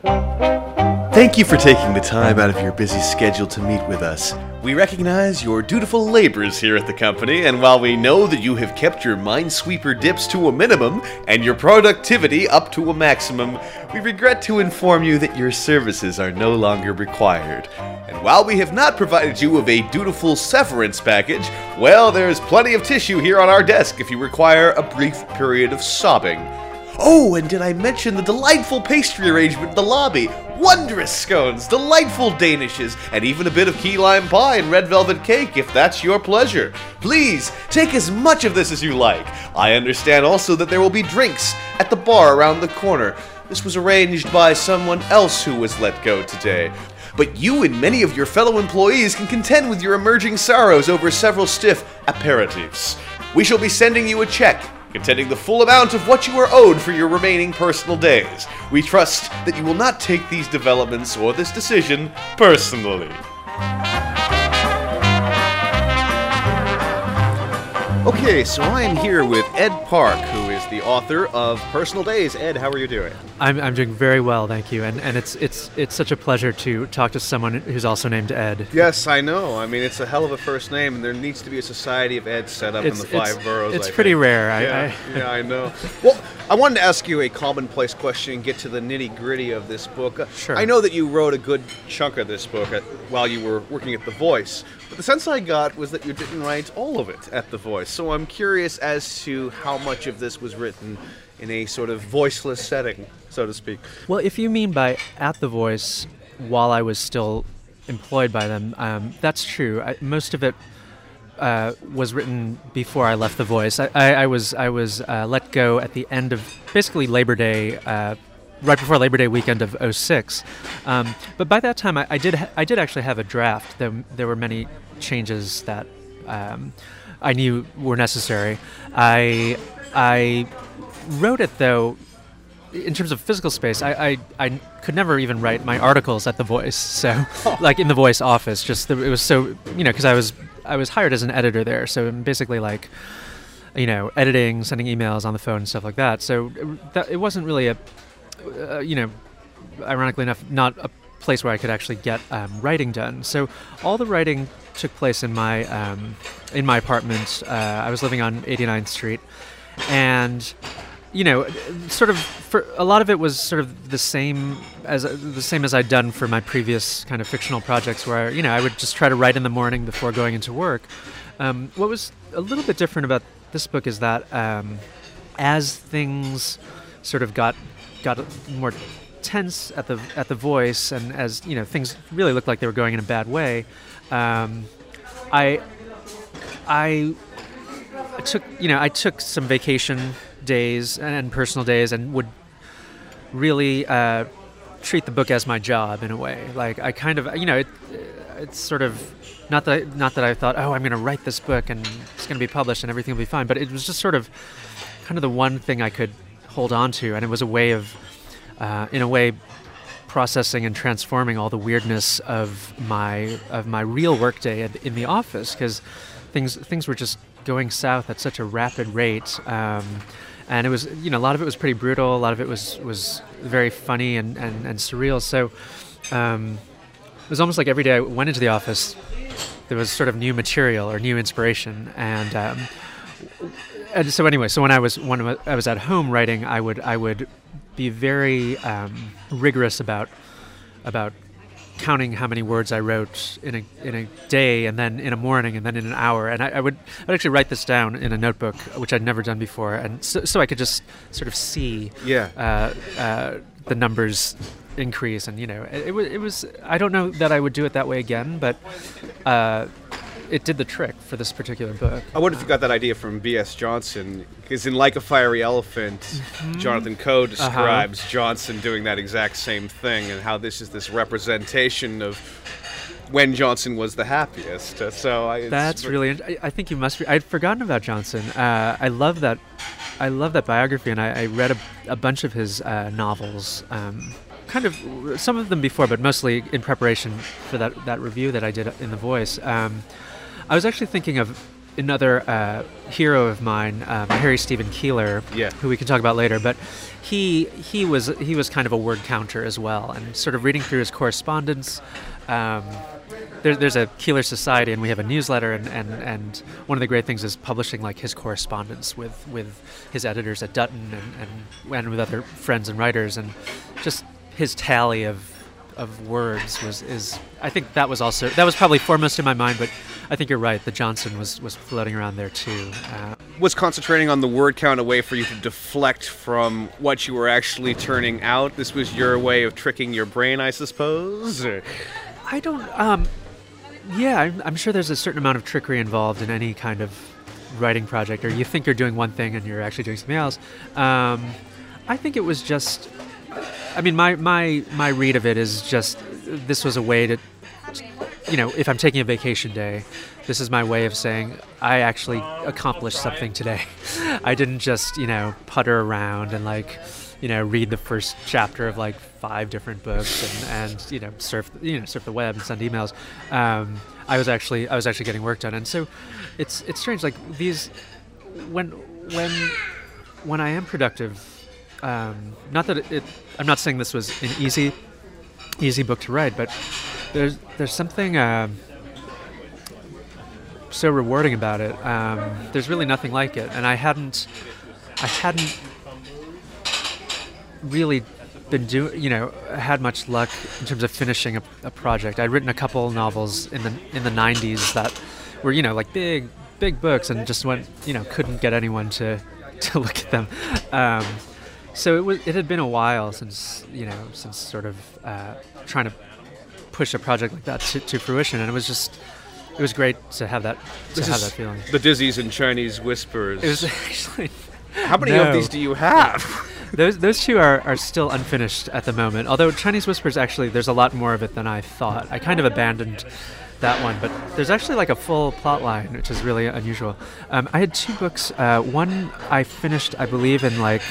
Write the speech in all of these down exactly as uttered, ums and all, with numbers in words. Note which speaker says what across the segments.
Speaker 1: Thank you for taking the time out of your busy schedule to meet with us. We recognize your dutiful labors here at the company, and while we know that you have kept your Minesweeper dips to a minimum and your productivity up to a maximum, we regret to inform you that your services are no longer required. And while we have not provided you with a dutiful severance package, well, there's plenty of tissue here on our desk if you require a brief period of sobbing. Oh, and did I mention the delightful pastry arrangement in the lobby? Wondrous scones, delightful danishes, and even a bit of key lime pie and red velvet cake if that's your pleasure. Please, take as much of this as you like. I understand also that there will be drinks at the bar around the corner. This was arranged by someone else who was let go today. But you and many of your fellow employees can contend with your emerging sorrows over several stiff aperitifs. We shall be sending you a check containing the full amount of what you are owed for your remaining personal days. We trust that you will not take these developments or this decision personally. Okay, so I am here with Ed Park, who is the author of Personal Days. Ed, how are you doing?
Speaker 2: I'm I'm doing very well, thank you. And and it's it's it's such a pleasure to talk to someone who's also named Ed.
Speaker 1: Yes, I know. I mean, it's a hell of a first name, and there needs to be a society of Eds set up
Speaker 2: It's,
Speaker 1: in the five
Speaker 2: it's,
Speaker 1: boroughs.
Speaker 2: it's
Speaker 1: I
Speaker 2: pretty
Speaker 1: think.
Speaker 2: rare. I,
Speaker 1: Yeah,
Speaker 2: I,
Speaker 1: yeah, I know. Well, I wanted to ask you a commonplace question and get to the nitty-gritty of this book. Uh,
Speaker 2: Sure.
Speaker 1: I know that you wrote a good chunk of this book at, while you were working at The Voice, but the sense I got was that you didn't write all of it at The Voice. So I'm curious as to how much of this was written in a sort of voiceless setting, so to speak.
Speaker 2: Well, if you mean by at The Voice, while I was still employed by them, um, that's true. I, most of it uh, was written before I left The Voice. I, I, I was I was uh, let go at the end of basically Labor Day, uh, right before Labor Day weekend of oh six. Um, but by that time, I, I did ha- I did actually have a draft. There, there were many changes that um, I knew were necessary. I I wrote it though. In terms of physical space, I, I, I could never even write my articles at The Voice. So, like in The Voice office, just the, it was so, you know, because I was I was hired as an editor there. So basically, like, you know, editing, sending emails on the phone and stuff like that. So it, that, it wasn't really a, uh, you know, ironically enough, not a place where I could actually get um, writing done. So all the writing took place in my um, in my apartment. Uh, I was living on eighty-ninth Street, and you know, sort of for a lot of it was sort of the same as the same as I'd done for my previous kind of fictional projects, where you know I would just try to write in the morning before going into work. Um, what was a little bit different about this book is that um, as things sort of got got more tense at the at the Voice, and as you know things really looked like they were going in a bad way, um, I I took you know I took some vacation days and personal days and would really uh, treat the book as my job in a way. Like I kind of, you know, it, it's sort of not that not that I thought, oh, I'm going to write this book and it's going to be published and everything will be fine. But it was just sort of kind of the one thing I could hold on to, and it was a way of, uh, in a way, processing and transforming all the weirdness of my of my real workday at, in the office, because things things were just going south at such a rapid rate. Um, And it was, you know, a lot of it was pretty brutal. A lot of it was, was very funny and, and, and surreal. So um, it was almost like every day I went into the office, there was sort of new material or new inspiration. And um, and so anyway, so when I was when I was at home writing, I would I would be very um, rigorous about about counting how many words I wrote in a in a day, and then in a morning, and then in an hour. And I, I would I'd actually write this down in a notebook, which I'd never done before, and so, so I could just sort of see
Speaker 1: Yeah.
Speaker 2: uh, uh, the numbers increase. And you know, it, it was it was I don't know that I would do it that way again, but uh, it did the trick for this particular book.
Speaker 1: I wonder if you got that idea from B S Johnson, because in Like a Fiery Elephant, mm-hmm. Jonathan Coe describes uh-huh. Johnson doing that exact same thing, and how this is this representation of when Johnson was the happiest. Uh, so I, it's
Speaker 2: That's really. I, I think you must. Be, I'd forgotten about Johnson. Uh, I love that. I love that biography, and I, I read a, a bunch of his uh, novels. Um, kind of some of them before, but mostly in preparation for that that review that I did in The Voice. Um, I was actually thinking of another uh, hero of mine, um, Harry Stephen Keeler,
Speaker 1: Yeah.
Speaker 2: who we can talk about later, but he he was he was kind of a word counter as well, and sort of reading through his correspondence. Um, there, there's a Keeler Society, and we have a newsletter, and, and, and one of the great things is publishing like his correspondence with, with his editors at Dutton and, and and with other friends and writers, and just his tally of of words was is I think that was also that was probably foremost in my mind, but I think you're right. The Johnson was was floating around there too. Uh,
Speaker 1: Was concentrating on the word count a way for you to deflect from what you were actually turning out? This was your way of tricking your brain, I suppose? Or-
Speaker 2: I don't. Um, yeah, I'm, I'm sure there's a certain amount of trickery involved in any kind of writing project, or you think you're doing one thing and you're actually doing something else. Um, I think it was just. I mean, my, my my read of it is just this was a way to, you know, if I'm taking a vacation day, this is my way of saying I actually accomplished something today. I didn't just, you know, putter around and like, you know, read the first chapter of like five different books and, and you know, surf you know surf the web and send emails. Um, I was actually I was actually getting work done, and so it's it's strange. Like these, when when when I am productive. Um, not that it, it. I'm not saying this was an easy, easy book to write, but there's there's something um, so rewarding about it. Um, there's really nothing like it, and I hadn't, I hadn't really been doing, you know, had much luck in terms of finishing a, a project. I'd written a couple novels in the in the nineties that were, you know, like big big books, and just went, you know, couldn't get anyone to to look at them. Um, So it was. It had been a while since you know, since sort of uh, trying to push a project like that to, to fruition, and it was just, it was great to have that to
Speaker 1: This
Speaker 2: have
Speaker 1: is
Speaker 2: that feeling.
Speaker 1: The Dizzies and Chinese Whispers.
Speaker 2: It was actually.
Speaker 1: How many
Speaker 2: no.
Speaker 1: of these do you have?
Speaker 2: Those those two are, are still unfinished at the moment. Although Chinese Whispers, actually, there's a lot more of it than I thought. I kind of abandoned that one, but there's actually like a full plot line, which is really unusual. Um, I had two books. Uh, one I finished, I believe, in like.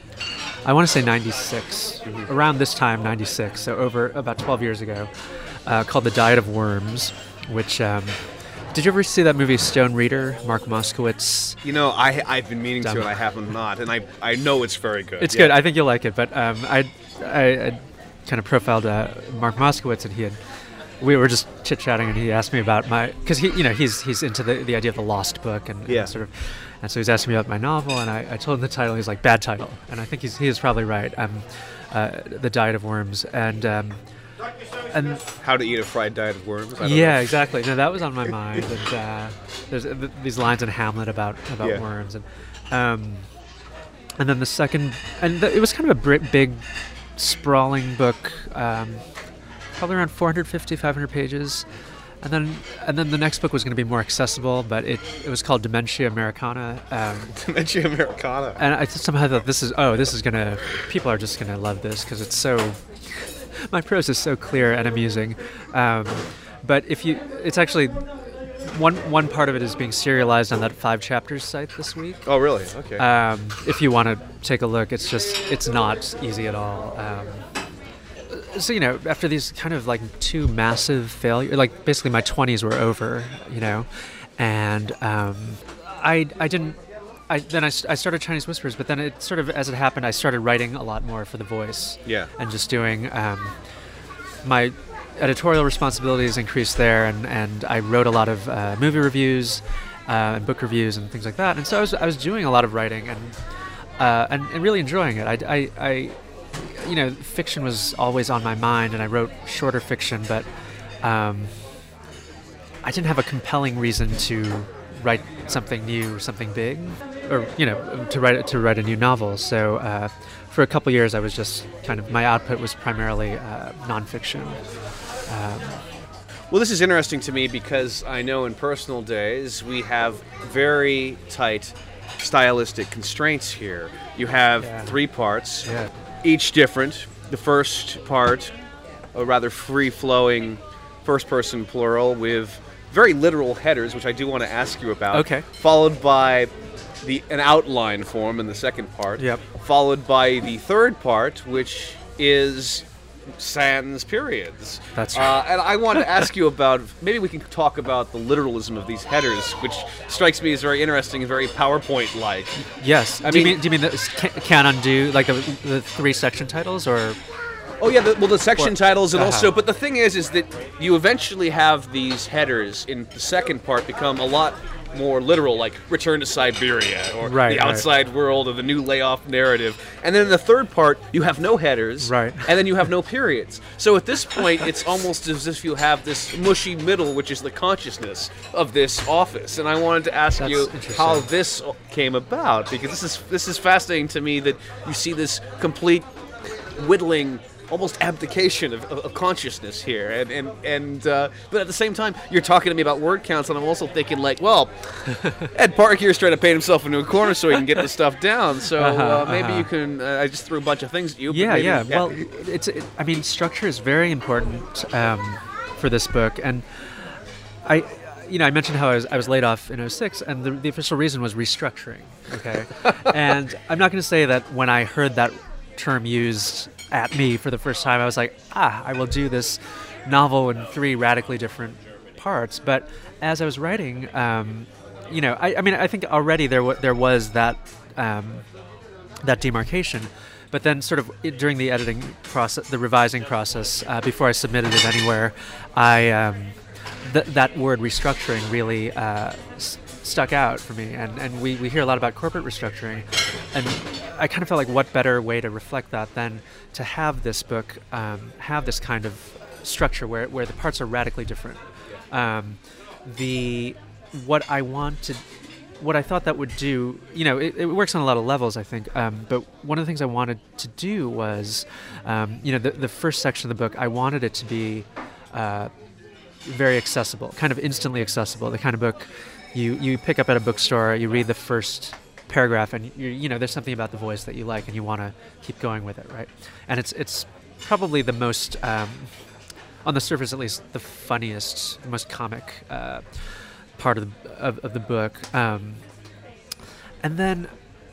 Speaker 2: I want to say ninety-six, mm-hmm. around this time, ninety-six, so over about twelve years ago, uh, called The Diet of Worms, which, um, did you ever see that movie Stone Reader, Mark Moskowitz?
Speaker 1: You know, I, I've been meaning
Speaker 2: Dumb.
Speaker 1: to, and I haven't not, and I I know it's very good.
Speaker 2: It's
Speaker 1: yeah.
Speaker 2: good, I think you'll like it, but um, I, I, I kind of profiled uh, Mark Moskowitz, and he had, we were just chit-chatting, and he asked me about my, because he, you know, he's he's into the, the idea of the lost book, and,
Speaker 1: yeah.
Speaker 2: and sort of, and so he's asking me about my novel, and I, I told him the title. He's like, bad title, and I think he's he is probably right. Um, uh, The Diet of Worms, and um, and
Speaker 1: How to Eat a Fried Diet of Worms. I don't
Speaker 2: yeah,
Speaker 1: know.
Speaker 2: exactly. No, that was on my mind, and uh, there's uh, th- these lines in Hamlet about about
Speaker 1: Yeah.
Speaker 2: worms, and um, and then the second, and th- it was kind of a br- big, sprawling book, um, probably around four fifty, five hundred pages. And then, and then the next book was going to be more accessible, but it, it was called Dementia Americana. Um,
Speaker 1: Dementia Americana.
Speaker 2: and I somehow thought this is, oh, this is going to, people are just going to love this because it's so, my prose is so clear and amusing. Um, but if you, it's actually, one one part of it is being serialized on that Five Chapters site this week.
Speaker 1: Oh, really? Okay.
Speaker 2: Um, if you want to take a look, it's just, it's not easy at all. Um, So, you know, after these kind of like two massive failures, like basically my twenties were over, you know, and um, I I didn't, I then I, I started Chinese Whispers, but then it sort of, as it happened, I started writing a lot more for The Voice.
Speaker 1: Yeah.
Speaker 2: And just doing, um, my editorial responsibilities increased there, and, and I wrote a lot of uh, movie reviews uh, and book reviews and things like that. And so I was, I was doing a lot of writing and, uh, and, and really enjoying it. I, I, I you know, fiction was always on my mind, and I wrote shorter fiction, but um, I didn't have a compelling reason to write something new, something big, or you know, to write to write a new novel. So uh, for a couple years, I was just kind of my output was primarily uh, nonfiction. Um,
Speaker 1: Well, this is interesting to me because I know in personal days we have very tight stylistic constraints here. You have
Speaker 2: Yeah.
Speaker 1: three parts.
Speaker 2: yeah.
Speaker 1: Each different. The first part, a rather free-flowing first-person plural with very literal headers, which I do want to ask you about.
Speaker 2: Okay.
Speaker 1: Followed by the an outline form in the second part.
Speaker 2: Yep.
Speaker 1: Followed by the third part, which is
Speaker 3: sans periods.
Speaker 2: That's
Speaker 3: Uh,
Speaker 2: right.
Speaker 3: and I wanted to ask you about, maybe we can talk about the literalism of these headers, which strikes me as very interesting and very PowerPoint-like.
Speaker 2: Yes.
Speaker 3: I
Speaker 2: do you
Speaker 3: mean-
Speaker 2: mean do you mean the can, can undo like the the three section titles or?
Speaker 3: Oh yeah, the, well the section
Speaker 2: Or-
Speaker 3: titles and
Speaker 2: uh-huh.
Speaker 3: also, but the thing is, is that you eventually have these headers in the second part become a lot more literal, like Return to Siberia or
Speaker 2: Right,
Speaker 3: The
Speaker 2: right.
Speaker 3: Outside World or the New Layoff Narrative. And then in the third part, you have no headers,
Speaker 2: Right.
Speaker 3: and then you have no periods. So at this point, it's almost as if you have this mushy middle, which is the consciousness of this office. And I wanted to ask
Speaker 2: That's
Speaker 3: you
Speaker 2: interesting.
Speaker 3: how this came about, because this is this is fascinating to me that you see this complete whittling, almost abdication of, of, of consciousness here, and and and uh, but at the same time, you're talking to me about word counts, and I'm also thinking like, well, Ed Park here is trying to paint himself into a corner so he can get the stuff down. So uh,
Speaker 2: Uh-huh,
Speaker 3: maybe
Speaker 2: uh-huh.
Speaker 3: you can. Uh, I just threw a bunch of things at you. but
Speaker 2: Yeah,
Speaker 3: maybe-
Speaker 2: yeah. Well, it's. It, I mean, structure is very important um, for this book, and I, you know, I mentioned how I was I was laid off in oh six, and the, the official reason was restructuring. Okay, and I'm not going to say that when I heard that term used at me for the first time, I was like, ah, I will do this novel in three radically different parts. But as I was writing, um, you know, I, I mean, I think already there w- there was that. Um, that demarcation, but then sort of it, during the editing process, the revising process, uh, before I submitted it anywhere, I um, th- that word restructuring really uh, s- stuck out for me, and, and we, we hear a lot about corporate restructuring, and I kind of felt like what better way to reflect that than to have this book um, have this kind of structure where, where the parts are radically different. Um, the what I want to What I thought that would do, you know, it, it works on a lot of levels, I think. Um, but one of the things I wanted to do was, um, you know, the, the first section of the book, I wanted it to be uh, very accessible, kind of instantly accessible. The kind of book you, you pick up at a bookstore, you read the first paragraph, and you you know, there's something about the voice that you like, and you want to keep going with it, right? And it's it's probably the most, um, on the surface at least, the funniest, the most comic Uh, part of the, of, of the book, um, and then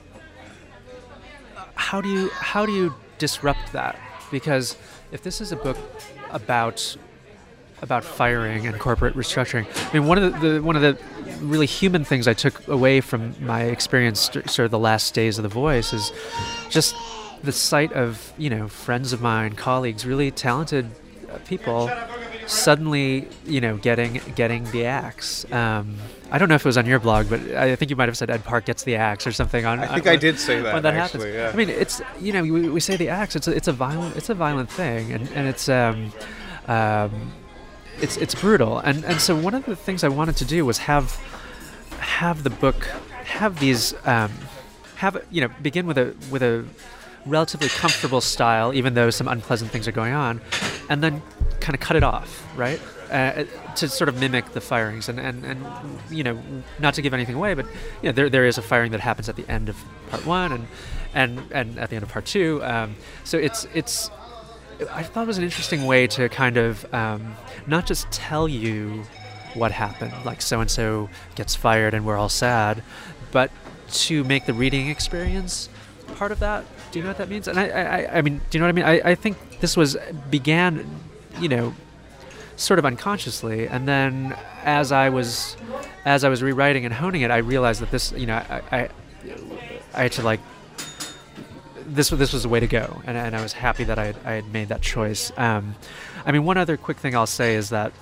Speaker 2: how do you how do you disrupt that? Because if this is a book about about firing and corporate restructuring, I mean, one of the, the one of the really human things I took away from my experience, sort of the last days of The Voice, is just the sight of, you know, friends of mine, colleagues, really talented uh, people suddenly, you know, getting getting the axe. Um, I don't know if it was on your blog, but I think you might have said Ed Park gets the axe or something. On
Speaker 3: I think
Speaker 2: on,
Speaker 3: I did say that,
Speaker 2: when that
Speaker 3: actually,
Speaker 2: happens.
Speaker 3: yeah.
Speaker 2: I mean, it's, you know, we, we say the axe. It's a, it's a violent it's a violent thing, and and it's um, um, it's it's brutal. And and so one of the things I wanted to do was have have the book have these um, have you know begin with a with a relatively comfortable style, even though some unpleasant things are going on, and then kind of cut it off, right? Uh, to sort of mimic the firings, and, and, and you know, not to give anything away, but you know, there there is a firing that happens at the end of part one, and and and at the end of part two. Um, so it's it's. I thought it was an interesting way to kind of um, not just tell you what happened, like so and so gets fired and we're all sad, but to make the reading experience part of that. Do you know what that means? And I, I, I mean, do you know what I mean? I, I think this was began, you know, sort of unconsciously, and then as I was, as I was rewriting and honing it, I realized that this, you know, I, I, I had to like, this, this was the way to go, and, and I was happy that I had, I had made that choice. Um, I mean, one other quick thing I'll say is that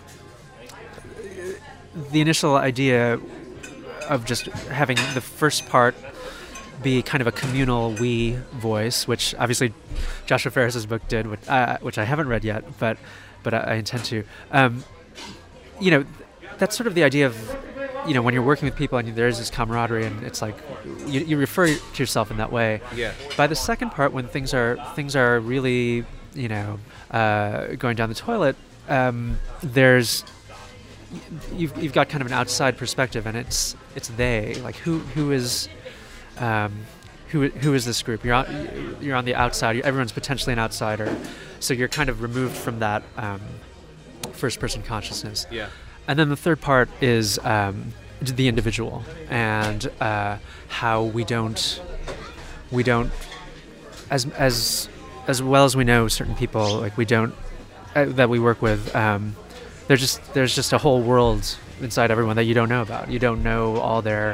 Speaker 2: the initial idea of just having the first part be kind of a communal we voice, which obviously Joshua Ferris's book did, which, uh, which I haven't read yet, but but I, I intend to. Um, you know, that's sort of the idea of, you know, when you're working with people and there's this camaraderie, and it's like you, you refer to yourself in that way.
Speaker 3: Yeah.
Speaker 2: By the second part, when things are things are really, you know, uh, going down the toilet, um, there's you've you've got kind of an outside perspective, and it's it's they, like who who is. Um, who who is this group? You're on, you're on the outside. Everyone's potentially an outsider, so you're kind of removed from that um, first-person consciousness.
Speaker 3: Yeah.
Speaker 2: And then the third part is um, the individual, and uh, how we don't we don't as as as well as we know certain people, like we don't uh, that we work with, um, there's just there's just a whole world inside everyone that you don't know about. You don't know all their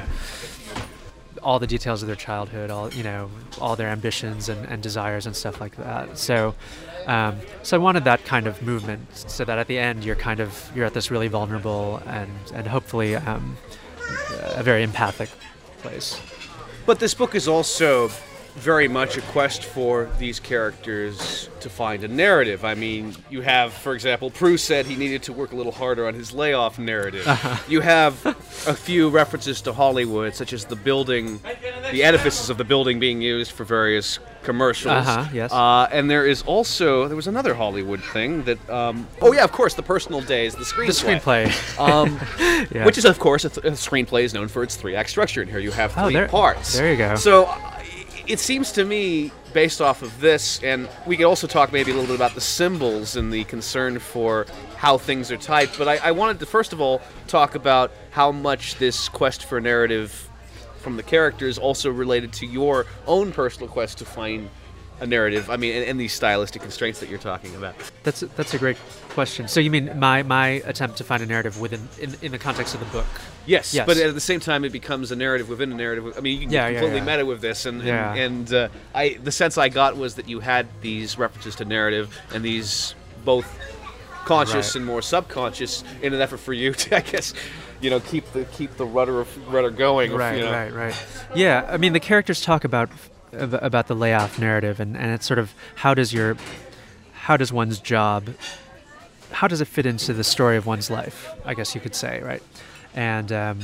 Speaker 2: all the details of their childhood, all you know, all their ambitions and, and desires and stuff like that. So, um, so I wanted that kind of movement, so that at the end you're kind of you're at this really vulnerable and and hopefully um, a very empathic place.
Speaker 3: But this book is also very much a quest for these characters to find a narrative. I mean, you have, for example, Prue said he needed to work a little harder on his layoff narrative. Uh-huh. You have a few references to Hollywood, such as the building, the edifices of the building being used for various commercials.
Speaker 2: Uh-huh, yes.
Speaker 3: Uh, and there is also, there was another Hollywood thing that, um, oh yeah, of course, The Personal Days, the screenplay.
Speaker 2: The screenplay.
Speaker 3: um,
Speaker 2: yeah.
Speaker 3: Which is, of course, a, th- a screenplay is known for its three-act structure, and here you have three
Speaker 2: oh, there,
Speaker 3: parts.
Speaker 2: There you go.
Speaker 3: So, it seems to me, based off of this, and we could also talk maybe a little bit about the symbols and the concern for how things are typed, but I, I wanted to first of all talk about how much this quest for narrative from the characters also related to your own personal quest to find a narrative, I mean, and, and these stylistic constraints that you're talking about.
Speaker 2: That's a, that's a great question. So you mean my, my attempt to find a narrative within in, in the context of the book?
Speaker 3: Yes,
Speaker 2: yes,
Speaker 3: but at the same time, it becomes a narrative within a narrative. I mean, you can
Speaker 2: yeah,
Speaker 3: get completely
Speaker 2: yeah, yeah.
Speaker 3: meta with this, and
Speaker 2: yeah.
Speaker 3: and, and uh, I the sense I got was that you had these references to narrative and these both conscious
Speaker 2: right.
Speaker 3: and more subconscious in an effort for you to, I guess, you know, keep the keep the rudder of, rudder going.
Speaker 2: Right,
Speaker 3: you know.
Speaker 2: right, right. Yeah, I mean, the characters talk about about the layoff narrative, and, and it's sort of how does your how does one's job how does it fit into the story of one's life, I guess you could say, right? And um,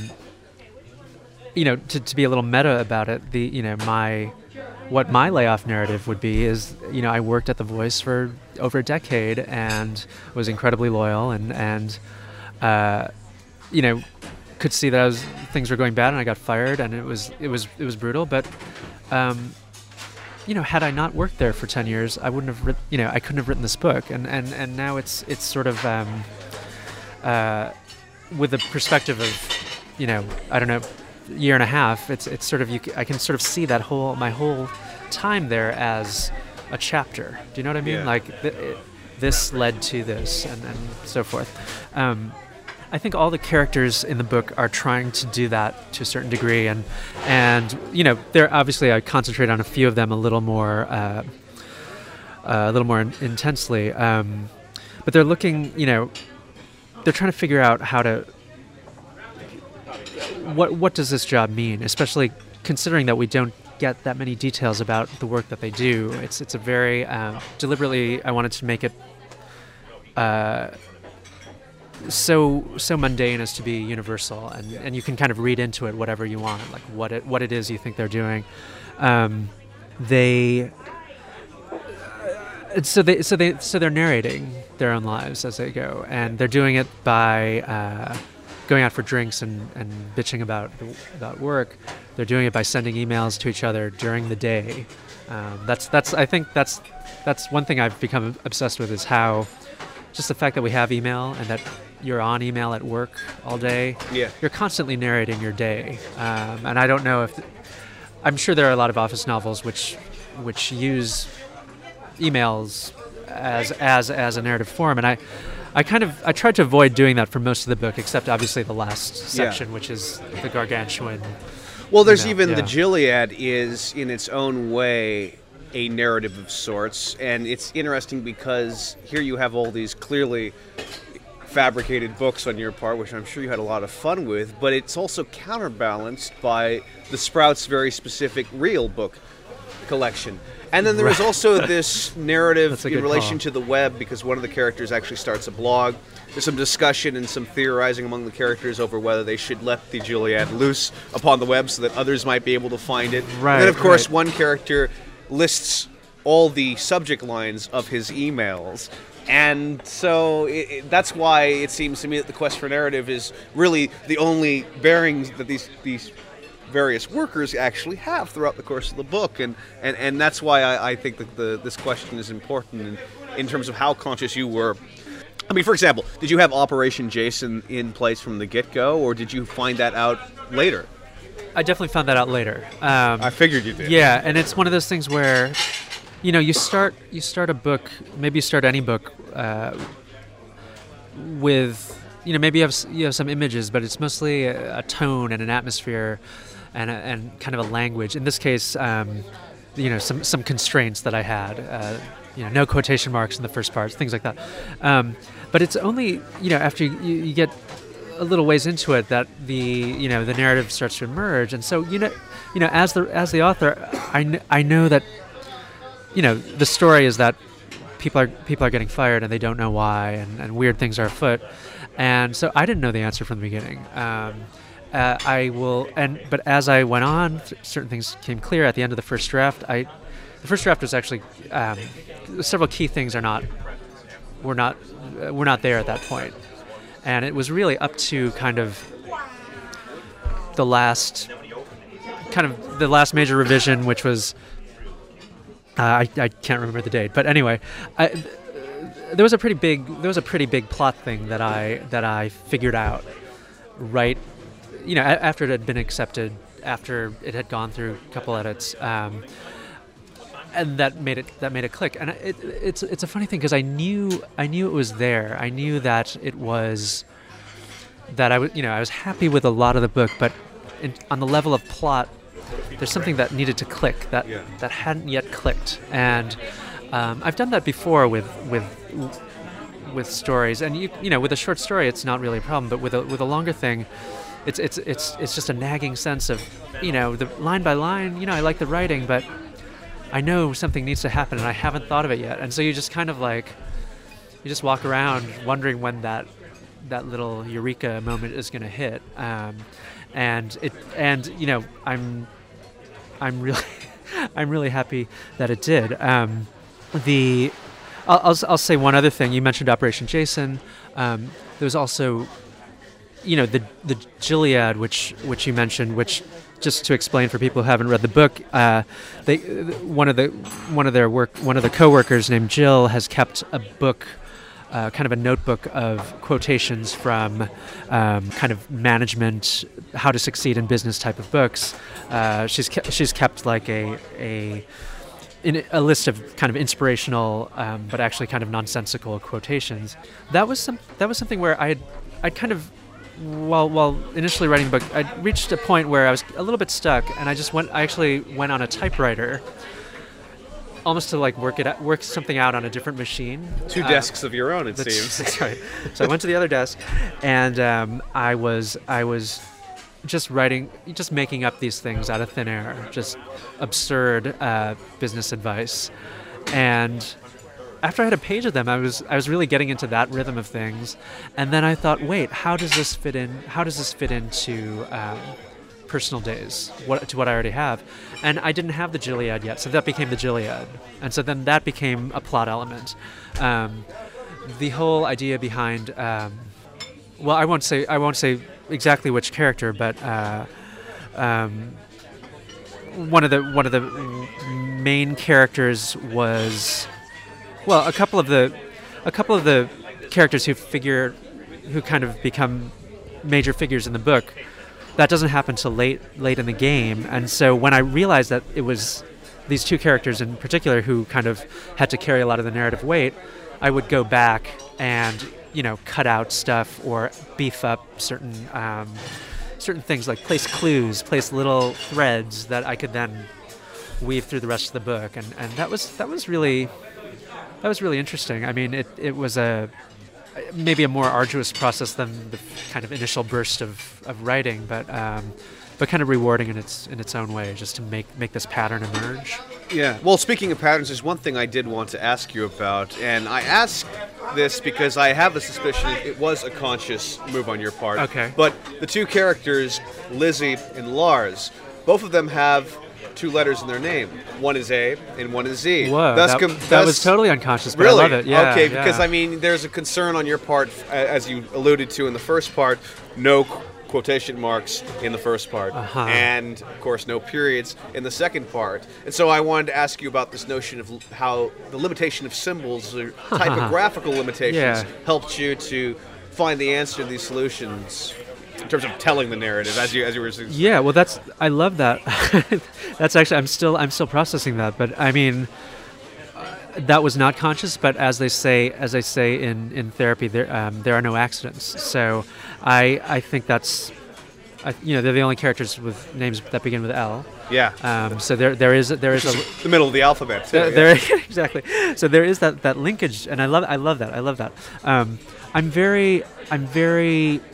Speaker 2: you know, to, to be a little meta about it, the you know my what my layoff narrative would be is, you know, I worked at The Voice for over a decade and was incredibly loyal, and and uh, you know, could see that I was things were going bad, and I got fired, and it was it was it was brutal, but um, you know, had I not worked there for ten years, I wouldn't have, writ- you know, I couldn't have written this book, and and, and now it's it's sort of um, uh, with the perspective of, you know, I don't know, year and a half. It's it's sort of you. I can sort of see that whole my whole time there as a chapter. Do you know what I mean?
Speaker 3: Yeah.
Speaker 2: Like th- it, this led to this, and, and so forth. Um, I think all the characters in the book are trying to do that to a certain degree, and and you know, they're obviously I concentrate on a few of them a little more, uh, uh, a little more in- intensely. Um, but they're looking, you know, they're trying to figure out how to. What what does this job mean, especially considering that we don't get that many details about the work that they do. It's it's a very uh, deliberately I wanted to make it. Uh, so so mundane as to be universal, and, and you can kind of read into it whatever you want, like what it what it is you think they're doing. Um, they uh, so they so they so they're narrating their own lives as they go, and they're doing it by uh, going out for drinks and, and bitching about the, about work. They're doing it by sending emails to each other during the day. Um, that's that's I think that's that's one thing I've become obsessed with, is how just the fact that we have email and that you're on email at work all day.
Speaker 3: Yeah.
Speaker 2: You're constantly narrating your day. Um, and I don't know if... Th- I'm sure there are a lot of office novels which which use emails as as as a narrative form. And I, I kind of... I tried to avoid doing that for most of the book, except obviously the last section,
Speaker 3: Yeah.
Speaker 2: which is the gargantuan...
Speaker 3: Well, there's
Speaker 2: you know,
Speaker 3: even
Speaker 2: yeah.
Speaker 3: the Gilead is, in its own way, a narrative of sorts, and it's interesting because here you have all these clearly fabricated books on your part, which I'm sure you had a lot of fun with, but it's also counterbalanced by the Sprouts' very specific real book collection. And then there is
Speaker 2: Right.
Speaker 3: also this narrative
Speaker 2: That's a
Speaker 3: in
Speaker 2: good
Speaker 3: relation
Speaker 2: call.
Speaker 3: to the web, because one of the characters actually starts a blog. There's some discussion and some theorizing among the characters over whether they should let the Gilead loose upon the web so that others might be able to find it.
Speaker 2: Right,
Speaker 3: and then, of course,
Speaker 2: right.
Speaker 3: one character lists all the subject lines of his emails. And so it, it, that's why it seems to me that the quest for narrative is really the only bearings that these these various workers actually have throughout the course of the book. And, and, and that's why I, I think that the, this question is important in, in terms of how conscious you were. I mean, for example, did you have Operation Jason in place from the get-go, or did you find that out later?
Speaker 2: I definitely found that out later. Um,
Speaker 3: I figured you did.
Speaker 2: Yeah, and it's one of those things where you know, you start you start a book, maybe you start any book uh, with, you know, maybe you have s- you have some images, but it's mostly a, a tone and an atmosphere, and a, and kind of a language. In this case, um, you know, some some constraints that I had. Uh, you know, no quotation marks in the first parts, things like that. Um, but it's only, you know, after you, you get a little ways into it that the, you know, the narrative starts to emerge. And so, you know, you know, as the as the author, I, kn- I know that, you know, the story is that people are people are getting fired and they don't know why, and, and weird things are afoot. And so I didn't know the answer from the beginning. Um, uh, I will, and but as I went on, th- certain things came clear at the end of the first draft. I, the first draft was actually um, several key things are not, were not, uh, were not there at that point, and it was really up to kind of the last, kind of the last major revision, which was, uh, I I can't remember the date, but anyway, I, there was a pretty big there was a pretty big plot thing that I that I figured out right, you know, a- after it had been accepted, after it had gone through a couple edits, um, and that made it that made it click. And it, it's it's a funny thing because I knew I knew it was there. I knew that it was that I was you know I was happy with a lot of the book, but in, on the level of plot, there's something that needed to click that
Speaker 1: Yeah.
Speaker 2: that hadn't yet clicked. And um, I've done that before with with with stories, and you you know with a short story it's not really a problem, but with a with a longer thing, it's it's it's it's just a nagging sense of, you know, the line by line. You know, I like the writing, but I know something needs to happen and I haven't thought of it yet. And so you just kind of like you just walk around wondering when that that little eureka moment is going to hit. Um, and it and you know I'm I'm really I'm really happy that it did. Um, the I'll, I'll I'll say one other thing. You mentioned Operation Jason. Um, there was also, you know, the the Gilead, which which you mentioned, which, just to explain for people who haven't read the book, uh, they one of the one of their work one of the coworkers named Jill has kept a book. Uh, kind of a notebook of quotations from um, kind of management, how to succeed in business type of books. Uh, she's kept, she's kept like a a in a list of kind of inspirational, um, but actually kind of nonsensical quotations. That was some that was something where I had I kind of while while initially writing the book, I reached a point where I was a little bit stuck, and I just went I actually went on a typewriter. Almost to like work it out, work something out on a different machine.
Speaker 3: Two
Speaker 2: Uh,
Speaker 3: desks of your own, it
Speaker 2: That's,
Speaker 3: seems.
Speaker 2: that's right. So I went to the other desk, and um, I was I was just writing, just making up these things out of thin air, just absurd uh, business advice. And after I had a page of them, I was I was really getting into that rhythm of things. And then I thought, wait, how does this fit in? How does this fit into um, personal days? What to what I already have? And I didn't have the Gilead yet, so that became the Gilead. And so then that became a plot element. Um, the whole idea behind, um, well, I won't say I won't say exactly which character, but uh, um, one of the one of the main characters was, well, a couple of the a couple of the characters who figure who kind of become major figures in the book. That doesn't happen till late late in the game. And so when I realized that it was these two characters in particular who kind of had to carry a lot of the narrative weight, I would go back and, you know, cut out stuff or beef up certain um, certain things, like place clues, place little threads that I could then weave through the rest of the book. And, and that was that was really that was really interesting. I mean, it, it was a maybe a more arduous process than the kind of initial burst of, of writing, but um, but kind of rewarding in its in its own way, just to make make this pattern emerge.
Speaker 3: Yeah. Well, speaking of patterns, there's one thing I did want to ask you about, and I ask this because I have the suspicion it was a conscious move on your part.
Speaker 2: Okay.
Speaker 3: But the two characters, Lizzie and Lars, both of them have two letters in their name. One is A and one is Z.
Speaker 2: Whoa,
Speaker 3: Thus
Speaker 2: that,
Speaker 3: com-
Speaker 2: that
Speaker 3: thus-
Speaker 2: was totally unconscious, but
Speaker 3: Really?
Speaker 2: I love it. Yeah.
Speaker 3: Okay,
Speaker 2: yeah.
Speaker 3: because I mean, there's a concern on your part, a- as you alluded to in the first part, no qu- quotation marks in the first part,
Speaker 2: Uh-huh.
Speaker 3: and of course, no periods in the second part. And so I wanted to ask you about this notion of l- how the limitation of symbols or typographical limitations
Speaker 2: Yeah.
Speaker 3: helped you to find the answer to these solutions in terms of telling the narrative, as you as you were saying.
Speaker 2: Yeah, well, that's I love that. That's actually I'm still I'm still processing that, but I mean, that was not conscious, but as they say, as they say in, in therapy, there um, there are no accidents. So I I think that's, I, you know, they're the only characters with names that begin with L.
Speaker 3: Yeah.
Speaker 2: Um, so there there is there is a,
Speaker 3: the middle of the alphabet. Too,
Speaker 2: there,
Speaker 3: yeah.
Speaker 2: there exactly. So there is that, that linkage, and I love I love that I love that. Um, I'm very I'm very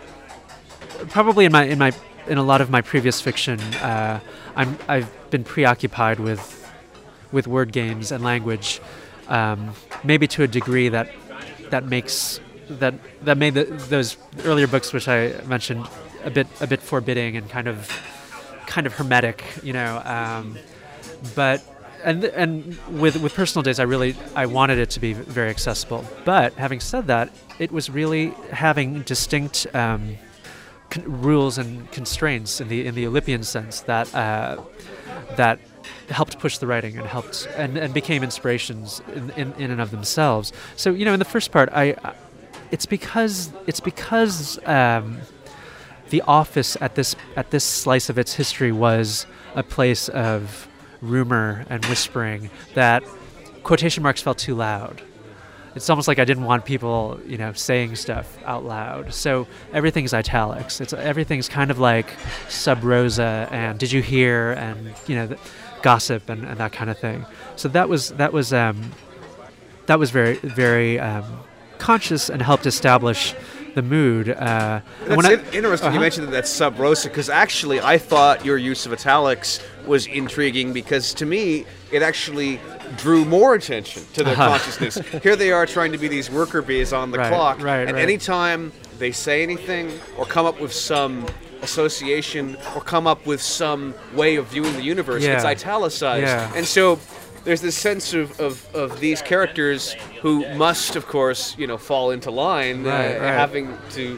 Speaker 2: probably in my in my in a lot of my previous fiction, uh, I'm I've been preoccupied with. with word games and language, um, maybe to a degree that that makes that that made the, those earlier books, which I mentioned, a bit a bit forbidding and kind of kind of hermetic, you know. Um, but and and with with Personal Days, I really I wanted it to be very accessible. But having said that, it was really having distinct um, con- rules and constraints in the in the Olympian sense that uh, that. helped push the writing and helped and, and became inspirations in, in, in and of themselves. So, you know, in the first part, I, I it's because it's because um, the office at this at this slice of its history was a place of rumor and whispering that quotation marks felt too loud. It's almost like I didn't want people, you know, saying stuff out loud. So everything's italics. It's everything's kind of like sub rosa and did you hear and you know. The, gossip and, and that kind of thing. So that was that was um, that was very very um, conscious and helped establish the mood. Uh,
Speaker 3: That's
Speaker 2: when I,
Speaker 3: in- interesting.
Speaker 2: uh-huh.
Speaker 3: You mentioned that that's sub rosa because actually I thought your use of italics was intriguing because to me it actually drew more attention to their
Speaker 2: Uh-huh.
Speaker 3: consciousness. Here they are trying to be these worker bees on the
Speaker 2: Right,
Speaker 3: clock,
Speaker 2: right,
Speaker 3: and
Speaker 2: right.
Speaker 3: anytime they say anything or come up with some association or come up with some way of viewing the universe,
Speaker 2: Yeah.
Speaker 3: it's italicized.
Speaker 2: Yeah.
Speaker 3: And so there's this sense of, of, of these characters who must, of course, you know, fall into line,
Speaker 2: Right,
Speaker 3: uh,
Speaker 2: right.
Speaker 3: having to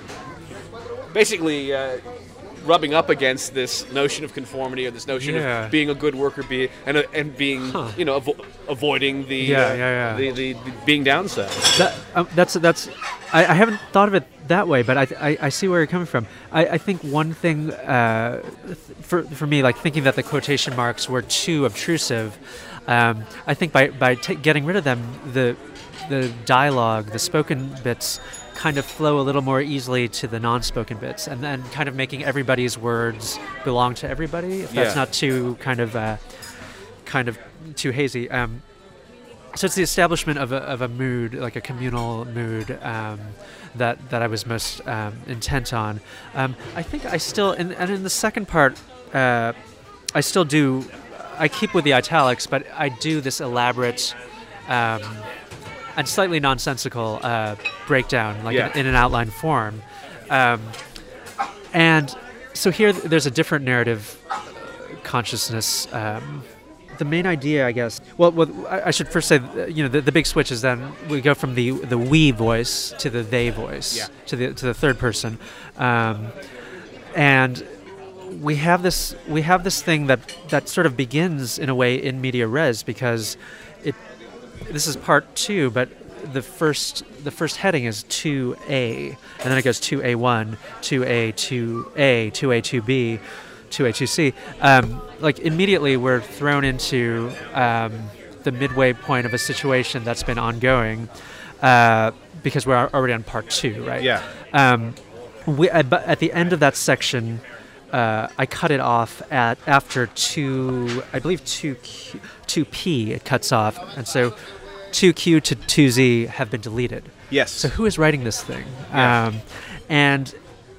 Speaker 3: basically uh, rubbing up against this notion of conformity or this notion
Speaker 2: Yeah.
Speaker 3: of being a good worker bee and uh, and being,
Speaker 2: Huh.
Speaker 3: you know, avo- avoiding the,
Speaker 2: Yeah,
Speaker 3: uh,
Speaker 2: yeah, yeah.
Speaker 3: The, the, the being downsized.
Speaker 2: That, um, that's that's. I, I haven't thought of it that way, but I I, I see where you're coming from. I, I think one thing uh, th- for for me, like thinking that the quotation marks were too obtrusive. Um, I think by by t- getting rid of them, the the dialogue, the spoken bits, kind of flow a little more easily to the non-spoken bits, and then kind of making everybody's words belong to everybody. If that's
Speaker 3: Yeah.
Speaker 2: not too kind of uh, kind of too hazy. Um, So it's the establishment of a, of a mood, like a communal mood, um, that that I was most um, intent on. Um, I think I still, and, and in the second part, uh, I still do. I keep with the italics, but I do this elaborate um, and slightly nonsensical uh, breakdown, like
Speaker 3: Yeah.
Speaker 2: in, in an outline form. Um, and so here, th- there's a different narrative consciousness. Um, The main idea, I guess. Well, well I I should first say, uh, you know, the, the big switch is then we go from the the we voice to the they voice,
Speaker 3: Yeah.
Speaker 2: to the to the third person, um, and we have this we have this thing that that sort of begins in a way in media res because it this is part two, but the first the first heading is two A, and then it goes two A one, two A two A, two A two B. two A two C. Um, like immediately we're thrown into um, the midway point of a situation that's been ongoing uh, because we're already on part two, right?
Speaker 3: Yeah.
Speaker 2: Um, we, uh, but at the end of that section, uh, I cut it off at after two, I believe two Q, two P. It cuts off, and so two Q to two Z have been deleted.
Speaker 3: Yes.
Speaker 2: So who is writing this thing?
Speaker 3: Yeah.
Speaker 2: Um, and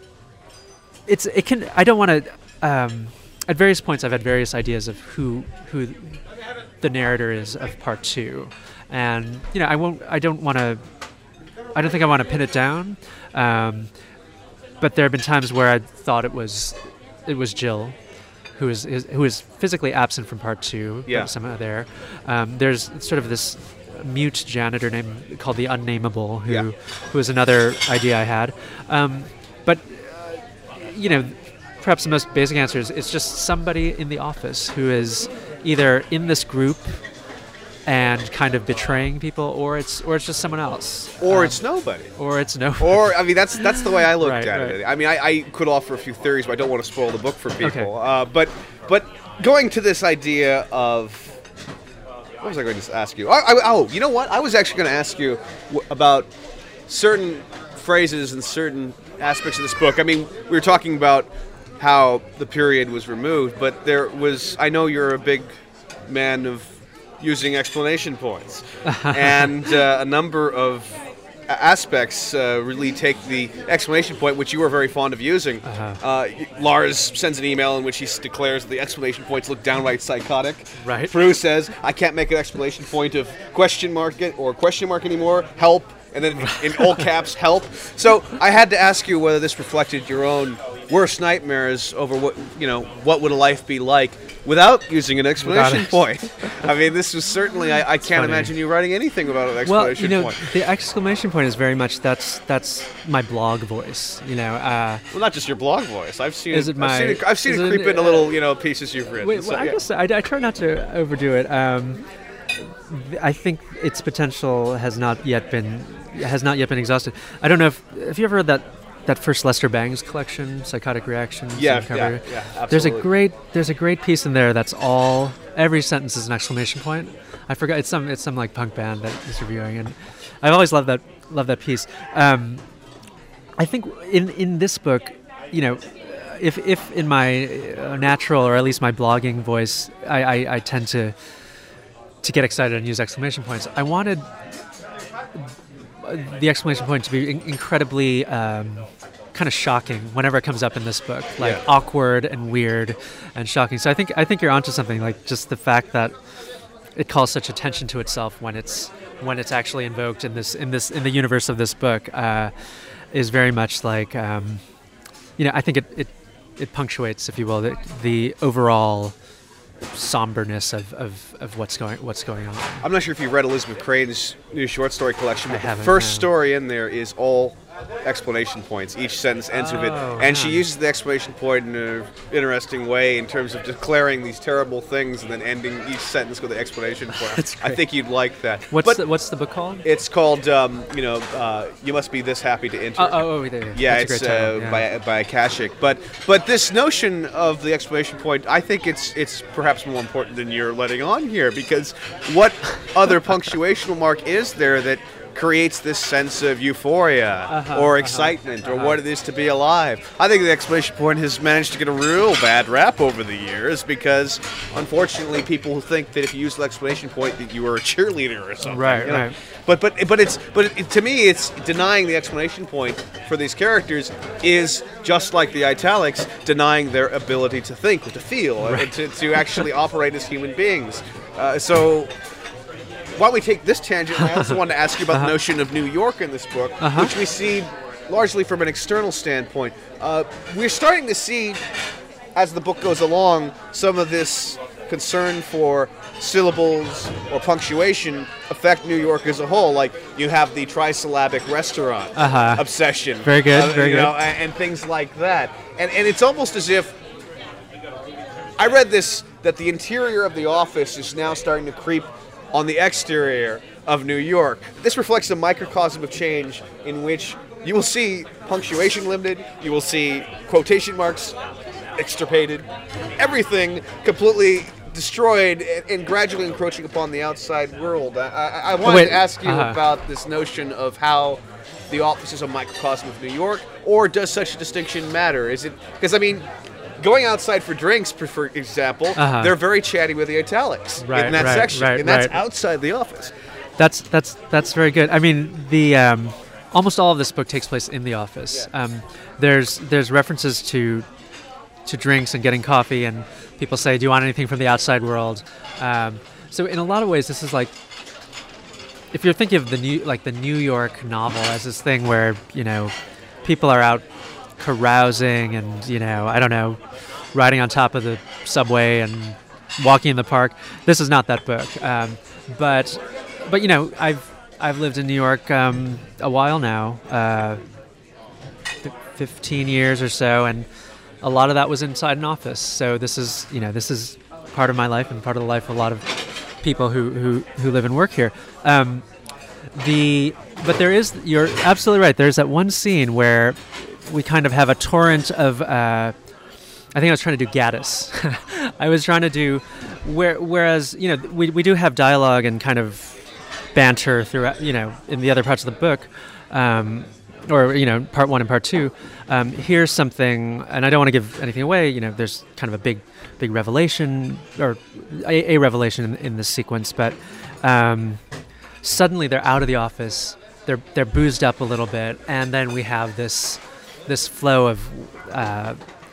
Speaker 2: it's it can I don't want to. Um, at various points, I've had various ideas of who who the narrator is of part two, and you know I won't I don't want to I don't think I want to pin it down, um, but there have been times where I thought it was it was Jill, who is, is who is physically absent from part two.
Speaker 3: Yeah.
Speaker 2: But somehow there. Um, there's sort of this mute janitor named called the Unnameable, who
Speaker 3: Yeah.
Speaker 2: who is another idea I had, um, but uh, you know. Perhaps the most basic answer is it's just somebody in the office who is either in this group and kind of betraying people, or it's or it's just someone else,
Speaker 3: Or
Speaker 2: Um,
Speaker 3: it's nobody.
Speaker 2: or it's no.
Speaker 3: Or I mean, that's that's the way I looked
Speaker 2: Right,
Speaker 3: at
Speaker 2: right.
Speaker 3: it. I mean, I, I could offer a few theories, but I don't want to spoil the book for people.
Speaker 2: Okay.
Speaker 3: Uh, but but going to this idea of what was I going to ask you? I, I, oh, you know what? I was actually going to ask you w- about certain phrases and certain aspects of this book. I mean, we were talking about how the period was removed, but there was, I know you're a big man of using explanation points, and uh, a number of aspects uh, really take the exclamation point, which you are very fond of using.
Speaker 2: Uh-huh.
Speaker 3: Uh, Lars sends an email in which he s- declares the exclamation points look downright psychotic.
Speaker 2: Right.
Speaker 3: Prue says, I can't make an exclamation point of question mark it or question mark anymore, help, and then in all caps, help. So I had to ask you whether this reflected your own worst nightmares over what, you know, what would a life be like without using an exclamation
Speaker 2: it.
Speaker 3: point. I mean, this was certainly, I, I can't
Speaker 2: funny.
Speaker 3: imagine you writing anything without an
Speaker 2: Well,
Speaker 3: exclamation
Speaker 2: you know,
Speaker 3: point.
Speaker 2: the exclamation point is very much that's that's my blog voice. You know, uh,
Speaker 3: Well, not just your blog voice. I've seen
Speaker 2: Is
Speaker 3: it.
Speaker 2: it
Speaker 3: I've
Speaker 2: my-
Speaker 3: seen it, I've seen
Speaker 2: is
Speaker 3: it
Speaker 2: it,
Speaker 3: creep into
Speaker 2: uh,
Speaker 3: little, you know, pieces you've written.
Speaker 2: wait,
Speaker 3: So,
Speaker 2: well, I
Speaker 3: yeah.
Speaker 2: guess I, I try not to overdo it. Um, th- I think its potential has not yet been has not yet been exhausted. I don't know if have you ever read that that first Lester Bangs collection, Psychotic Reactions?
Speaker 3: Yeah,
Speaker 2: and
Speaker 3: yeah,
Speaker 2: Cover?
Speaker 3: yeah, absolutely.
Speaker 2: There's a great there's a great piece in there that's all every sentence is an exclamation point. I forgot it's some it's some like punk band that is reviewing, and I've always loved that loved that piece. Um, I think in in this book, you know, if if in my uh, natural or at least my blogging voice, I, I, I tend to to get excited and use exclamation points. I wanted the exclamation point to be in- incredibly um, kind of shocking whenever it comes up in this book, like
Speaker 3: Yeah.
Speaker 2: awkward and weird and shocking. So I think I think you're onto something, like just the fact that it calls such attention to itself when it's when it's actually invoked in this in this in the universe of this book uh, is very much like um, you know I think it, it it punctuates, if you will, the, the overall somberness of, of, of what's going what's going on.
Speaker 3: I'm not sure if you read Elizabeth Crane's new short story collection,
Speaker 2: I
Speaker 3: but the
Speaker 2: haven't,
Speaker 3: first
Speaker 2: no.
Speaker 3: story in there is all exclamation points. Each sentence ends with it,
Speaker 2: Oh,
Speaker 3: and she
Speaker 2: yeah.
Speaker 3: uses the exclamation point in an interesting way in terms of declaring these terrible things and then ending each sentence with an exclamation point.
Speaker 2: That's
Speaker 3: I
Speaker 2: great.
Speaker 3: think you'd like that.
Speaker 2: What's
Speaker 3: but
Speaker 2: the, what's the book called?
Speaker 3: it's called, um, you know, uh, You Must Be This Happy to Enter.
Speaker 2: Oh, oh, oh there,
Speaker 3: Yeah,
Speaker 2: that's
Speaker 3: it's
Speaker 2: a great title.
Speaker 3: uh,
Speaker 2: yeah.
Speaker 3: by by Akashic, but but this notion of the exclamation point, I think it's it's perhaps more important than you're letting on here, because what other punctuational mark is there that creates this sense of euphoria
Speaker 2: Uh-huh,
Speaker 3: or
Speaker 2: uh-huh,
Speaker 3: excitement or
Speaker 2: uh-huh.
Speaker 3: what it is to be alive? I think the exclamation point has managed to get a real bad rap over the years because, unfortunately, people who think that if you use the exclamation point that you are a cheerleader or something.
Speaker 2: Right,
Speaker 3: you know?
Speaker 2: right.
Speaker 3: But but but it's but it, to me it's denying the exclamation point for these characters is just like the italics denying their ability to think or to feel and to, to actually operate as human beings. Uh, so while we take this tangent, I also wanted to ask you about the notion of New York in this book,
Speaker 2: Uh-huh.
Speaker 3: which we see largely from an external standpoint. Uh, we're starting to see, as the book goes along, some of this concern for syllables or punctuation affect New York as a whole. Like you have the trisyllabic restaurant
Speaker 2: Uh-huh.
Speaker 3: obsession,
Speaker 2: Very good,
Speaker 3: uh,
Speaker 2: very
Speaker 3: you know,
Speaker 2: good.
Speaker 3: and, and things like that. And and it's almost as if I read this that the interior of the office is now starting to creep on the exterior of New York. This reflects a microcosm of change in which you will see punctuation limited, you will see quotation marks extirpated, everything completely destroyed and, and gradually encroaching upon the outside world. I, I, I wanted
Speaker 2: wait,
Speaker 3: to ask you
Speaker 2: uh-huh.
Speaker 3: about this notion of how the office is a microcosm of New York, or does such a distinction matter? Is it because I mean, going outside for drinks, for example,
Speaker 2: Uh-huh.
Speaker 3: they're very chatty with the italics
Speaker 2: Right,
Speaker 3: in that
Speaker 2: right,
Speaker 3: section,
Speaker 2: right,
Speaker 3: and that's
Speaker 2: right.
Speaker 3: outside the office.
Speaker 2: That's that's that's very good. I mean, the um, almost all of this book takes place in the office.
Speaker 3: Yeah.
Speaker 2: Um, there's there's references to to drinks and getting coffee, and people say, "Do you want anything from the outside world?" Um, so in a lot of ways, this is like if you're thinking of the new like the New York novel as this thing where you know people are out carousing and you know I don't know riding on top of the subway and walking in the park. This is not that book, um, but but you know I've I've lived in New York um, a while now, uh, f- fifteen years or so, and a lot of that was inside an office. So this is you know this is part of my life and part of the life of a lot of people who who, who live and work here. Um, the but there is you're absolutely right. There's that one scene where we kind of have a torrent of. Uh, I think I was trying to do Gaddis. I was trying to do where, whereas you know we we do have dialogue and kind of banter throughout, you know, in the other parts of the book, um, or you know, part one and part two. Um, here's something, and I don't want to give anything away. You know, there's kind of a big, big revelation, or a, a revelation in, in this sequence. But um, suddenly they're out of the office. They're they're boozed up a little bit, and then we have this this flow of uh,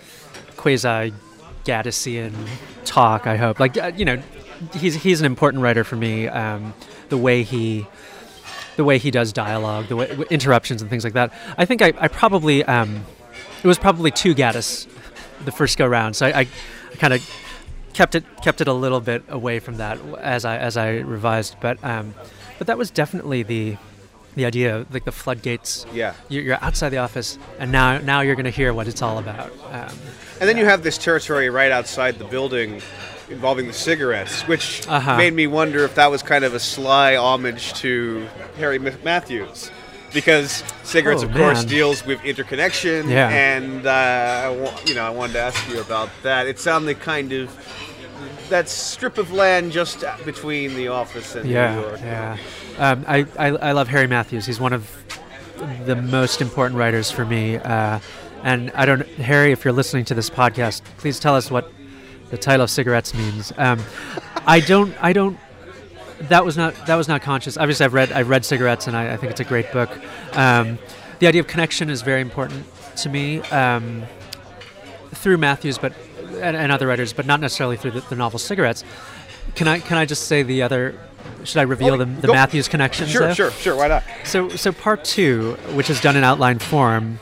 Speaker 2: quasi Gaddisian talk. I hope, like uh, you know, he's he's an important writer for me. Um, the way he the way he does dialogue, the way w- interruptions and things like that. I think I, I probably um, it was probably too Gaddis the first go round, so I, I, I kind of kept it kept it a little bit away from that as I as I revised. But um, but that was definitely the the idea, like the floodgates.
Speaker 3: Yeah.
Speaker 2: You're, you're outside the office, and now now you're going to hear what it's all about. Um,
Speaker 3: And then you have this territory right outside the building involving the cigarettes, which
Speaker 2: Uh-huh.
Speaker 3: made me wonder if that was kind of a sly homage to Harry M- Matthews. Because cigarettes,
Speaker 2: Oh,
Speaker 3: of course,
Speaker 2: man.
Speaker 3: deals with interconnection,
Speaker 2: Yeah.
Speaker 3: and uh, I wa- you know, I wanted to ask you about that. It sounded kind of that strip of land just between the office and
Speaker 2: Yeah,
Speaker 3: New York.
Speaker 2: yeah. Um, I, I I love Harry Matthews. He's one of the most important writers for me. Uh, and I don't, Harry, if you're listening to this podcast, please tell us what the title of Cigarettes means. Um, I don't, I don't. That was not that was not conscious. Obviously, I've read I've read Cigarettes, and I, I think it's a great book. Um, the idea of connection is very important to me um, through Matthews, but and, and other writers, but not necessarily through the, the novel Cigarettes. Can I can I just say the other? Should I reveal
Speaker 3: Oh,
Speaker 2: the, the
Speaker 3: go-
Speaker 2: Matthews connections?
Speaker 3: Sure,
Speaker 2: there?
Speaker 3: sure, sure. Why not?
Speaker 2: So so part two, which is done in outline form.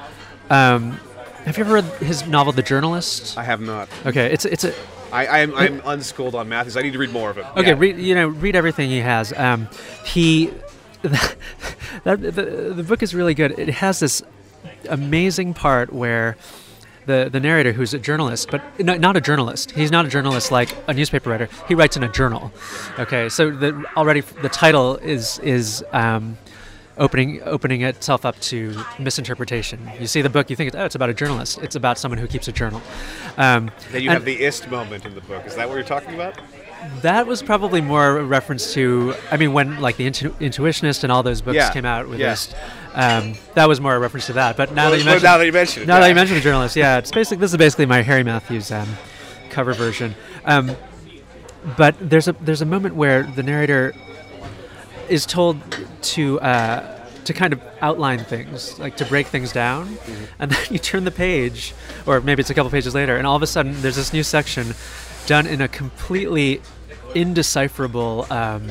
Speaker 2: Um, have you ever read his novel, The Journalist?
Speaker 3: I have not.
Speaker 2: Okay, it's it's a
Speaker 3: I, I'm, I'm unschooled on Matthews. I need to read more of it.
Speaker 2: okay.
Speaker 3: Yeah.
Speaker 2: Read you know read everything he has. Um, he that the the book is really good. It has this amazing part where the the narrator, who's a journalist, but no, not a journalist. He's not a journalist like a newspaper writer. He writes in a journal. Okay, so the already the title is is um, opening opening itself up to misinterpretation. You see the book, you think, oh, it's about a journalist. It's about someone who keeps a journal. Um,
Speaker 3: Then you
Speaker 2: and
Speaker 3: have the ist moment in the book. Is that what you're talking about?
Speaker 2: that was probably more a reference to, I mean, when like the Intu- Intuitionist and all those books
Speaker 3: Yeah,
Speaker 2: came out with
Speaker 3: yeah.
Speaker 2: this, um, that was more a reference to that. But now
Speaker 3: Well,
Speaker 2: that you
Speaker 3: well,
Speaker 2: mentioned,
Speaker 3: now that you mention it,
Speaker 2: now
Speaker 3: yeah.
Speaker 2: that you mentioned the journalist, yeah, it's basically this is basically my Harry Matthews um, cover version. Um, but there's a there's a moment where the narrator is told to uh, to kind of outline things, like to break things down,
Speaker 3: Mm-hmm.
Speaker 2: and then you turn the page, or maybe it's a couple pages later, and all of a sudden there's this new section done in a completely indecipherable um,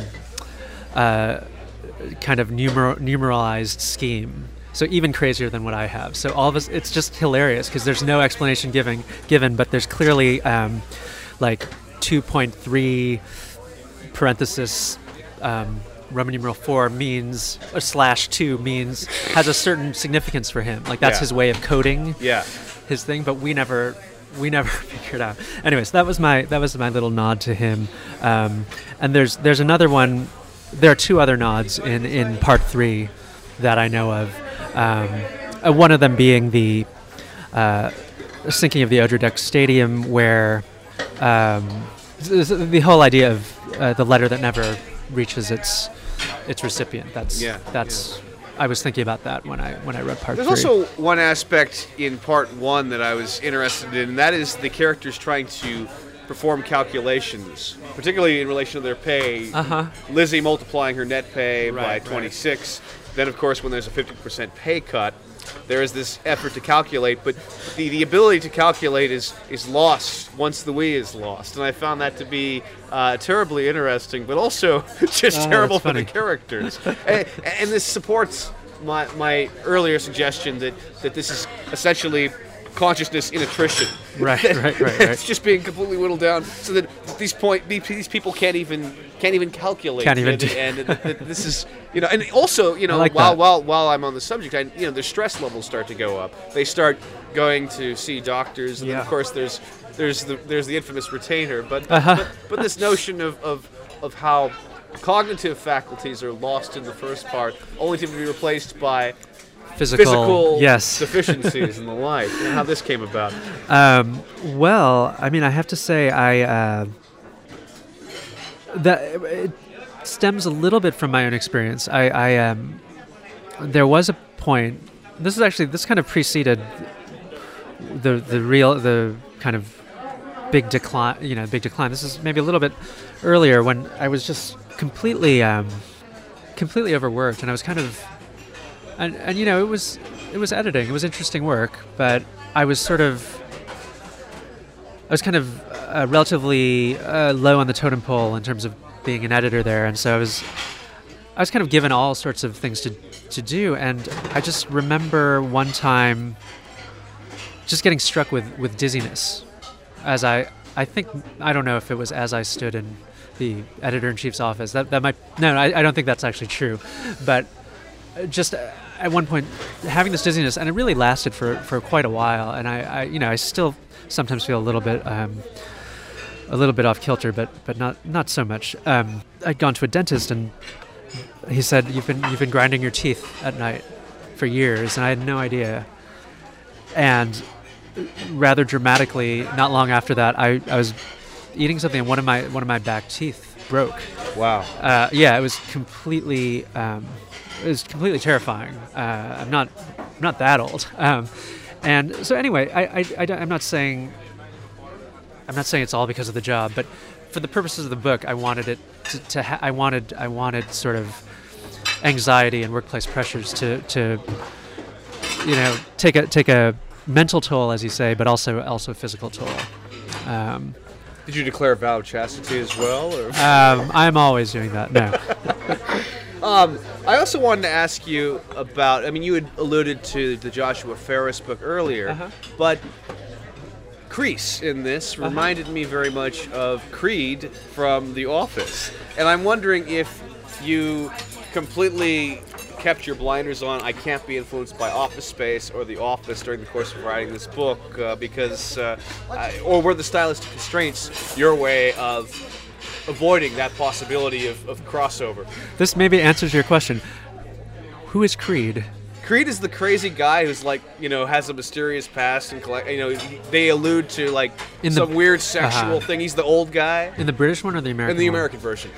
Speaker 2: uh, kind of numer- numeralized scheme. So even crazier than what I have. So all of us, it's just hilarious because there's no explanation given, given, but there's clearly um, like two point three parenthesis um, Roman numeral four means, or slash two means, has a certain significance for him. Like that's
Speaker 3: Yeah.
Speaker 2: his way of coding
Speaker 3: Yeah.
Speaker 2: his thing, but we never we never figured out. Anyways, that was my that was my little nod to him. Um, and there's there's another one. There are two other nods in in part three that I know of. Um, uh, one of them being the uh, sinking of the Odradek Stadium, where um, s- s- the whole idea of uh, the letter that never reaches its its recipient. That's
Speaker 3: Yeah,
Speaker 2: that's. I was thinking about that when I when I read part
Speaker 3: There's
Speaker 2: three.
Speaker 3: also one aspect in part one that I was interested in, and that is the characters trying to perform calculations, particularly in relation to their pay.
Speaker 2: Uh-huh.
Speaker 3: Lizzie multiplying her net pay
Speaker 2: Right,
Speaker 3: by
Speaker 2: right.
Speaker 3: twenty-six. Then, of course, when there's a fifty percent pay cut, there is this effort to calculate, but the, the ability to calculate is, is lost once the we is lost. And I found that to be uh, terribly interesting, but also just
Speaker 2: Oh,
Speaker 3: terrible
Speaker 2: that's
Speaker 3: for the
Speaker 2: funny.
Speaker 3: characters. and, and this supports my, my earlier suggestion that, that this is essentially consciousness in attrition.
Speaker 2: Right, right, right, right.
Speaker 3: It's just being completely whittled down so that these point these these people can't even can't even calculate.
Speaker 2: Can't even
Speaker 3: and,
Speaker 2: do-
Speaker 3: and th- th- this is you know, and also you know
Speaker 2: like
Speaker 3: while
Speaker 2: that.
Speaker 3: while while I'm on the subject, I you know their stress levels start to go up. They start going to see doctors, and then of
Speaker 2: Yeah.
Speaker 3: course there's there's the there's the infamous retainer. But
Speaker 2: Uh-huh.
Speaker 3: but, but this notion of, of of how cognitive faculties are lost in the first part, only to be replaced by
Speaker 2: physical,
Speaker 3: physical
Speaker 2: yes.
Speaker 3: deficiencies and the like, and how this came about.
Speaker 2: Um, well, I mean, I have to say, I uh, that it stems a little bit from my own experience. I, I um, there was a point. This is actually this kind of preceded the the real the kind of big decline. You know, big decline. This is maybe a little bit earlier when I was just completely um, completely overworked, and I was kind of and and you know it was it was editing. It was interesting work, but I was sort of I was kind of uh, relatively uh, low on the totem pole in terms of being an editor there, and so I was I was kind of given all sorts of things to to do, and I just remember one time just getting struck with, with dizziness as I I think I don't know if it was as I stood in the editor-in-chief's office. That that might no, I, I don't think that's actually true, but just uh, at one point having this dizziness, and it really lasted for, for quite a while, and I, I you know I still sometimes feel a little bit um, a little bit off kilter, but but not not so much. Um, I'd gone to a dentist, and he said, "You've been you've been grinding your teeth at night for years," and I had no idea. And rather dramatically, not long after that, I, I was eating something, and one of my one of my back teeth broke.
Speaker 3: Wow.
Speaker 2: Uh, yeah, it was completely um, it was completely terrifying. Uh, I'm not I'm not that old. Um, And so anyway, I, I, I, I'm not saying I'm not saying it's all because of the job, but for the purposes of the book, I wanted it to, to ha- I wanted I wanted sort of anxiety and workplace pressures to, to you know take a take a mental toll, as you say, but also also a physical toll. Um,
Speaker 3: Did you declare a vow of chastity as well? Or?
Speaker 2: um, I'm always doing that. No.
Speaker 3: Um, I also wanted to ask you about, I mean, you had alluded to the Joshua Ferris book earlier,
Speaker 2: Uh-huh.
Speaker 3: but Kreese in this
Speaker 2: Uh-huh.
Speaker 3: reminded me very much of Creed from The Office. And I'm wondering if you completely kept your blinders on, I can't be influenced by Office Space or The Office during the course of writing this book, uh, because, uh, I, or were the stylistic constraints your way of avoiding that possibility of, of crossover?
Speaker 2: This maybe answers your question. Who is Creed?
Speaker 3: Creed is the crazy guy who's like, you know, has a mysterious past and collect. You know, they allude to like
Speaker 2: In the-
Speaker 3: some weird sexual
Speaker 2: uh-huh.
Speaker 3: thing. He's the old guy
Speaker 2: In the British one or the American
Speaker 3: in the
Speaker 2: one?
Speaker 3: American version.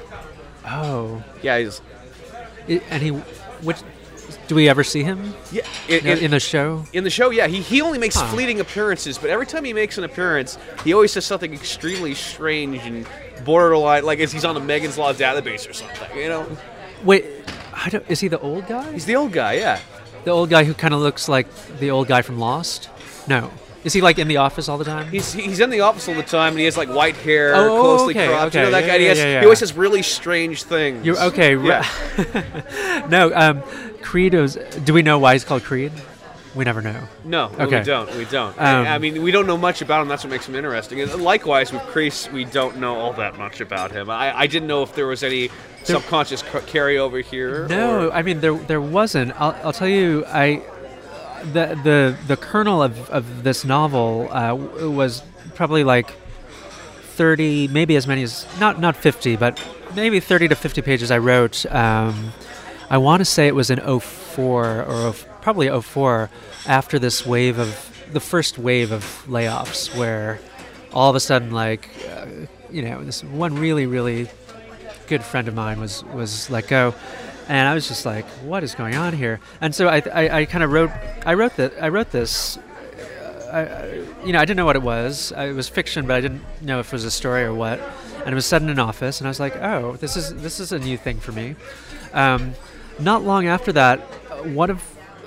Speaker 2: Oh.
Speaker 3: Yeah, he's
Speaker 2: I- and he, which, do we ever see him
Speaker 3: yeah in,
Speaker 2: in,
Speaker 3: in,
Speaker 2: in the show?
Speaker 3: in the show. Yeah, he he only makes
Speaker 2: Huh.
Speaker 3: fleeting appearances, but every time he makes an appearance, he always says something extremely strange and borderline, like as he's on a Megan's Law database or something. You know,
Speaker 2: Wait, I don't, is he the old guy?
Speaker 3: he's the old guy. Yeah.
Speaker 2: The old guy who kind of looks like the old guy from Lost? No. Is he like in the office all the time?
Speaker 3: He's he's in the office all the time, and he has like white hair,
Speaker 2: Oh,
Speaker 3: closely
Speaker 2: okay,
Speaker 3: cropped. You
Speaker 2: okay,
Speaker 3: know that
Speaker 2: yeah,
Speaker 3: guy. he,
Speaker 2: yeah,
Speaker 3: has,
Speaker 2: yeah, yeah.
Speaker 3: he always says really strange things.
Speaker 2: You're okay. ri-
Speaker 3: Yeah.
Speaker 2: No, um, Creed was. Do we know why he's called Creed? We never know.
Speaker 3: No, no,
Speaker 2: Okay.
Speaker 3: we don't. We don't.
Speaker 2: Um,
Speaker 3: I mean, we don't know much about him. That's what makes him interesting. And likewise, with Kreese, we don't know all that much about him. I, I didn't know if there was any subconscious ca- carryover here.
Speaker 2: No,
Speaker 3: or-
Speaker 2: I mean there there wasn't. I'll, I'll tell you, I the the the kernel of, of this novel uh, w- was probably like thirty, maybe as many as not not fifty, but maybe thirty to fifty pages I wrote. Um, I want to say it was in oh four or oh, probably oh four, after this wave of the first wave of layoffs, where all of a sudden, like uh, you know, this one really really good friend of mine was was let go, and I was just like, what is going on here? And so I I, I kind of wrote I wrote that I wrote this. Uh, I, I, you know, I didn't know what it was. I, it was fiction, but I didn't know if it was a story or what. And it was set in an office, and I was like, oh, this is this is a new thing for me. Um, not long after that, one of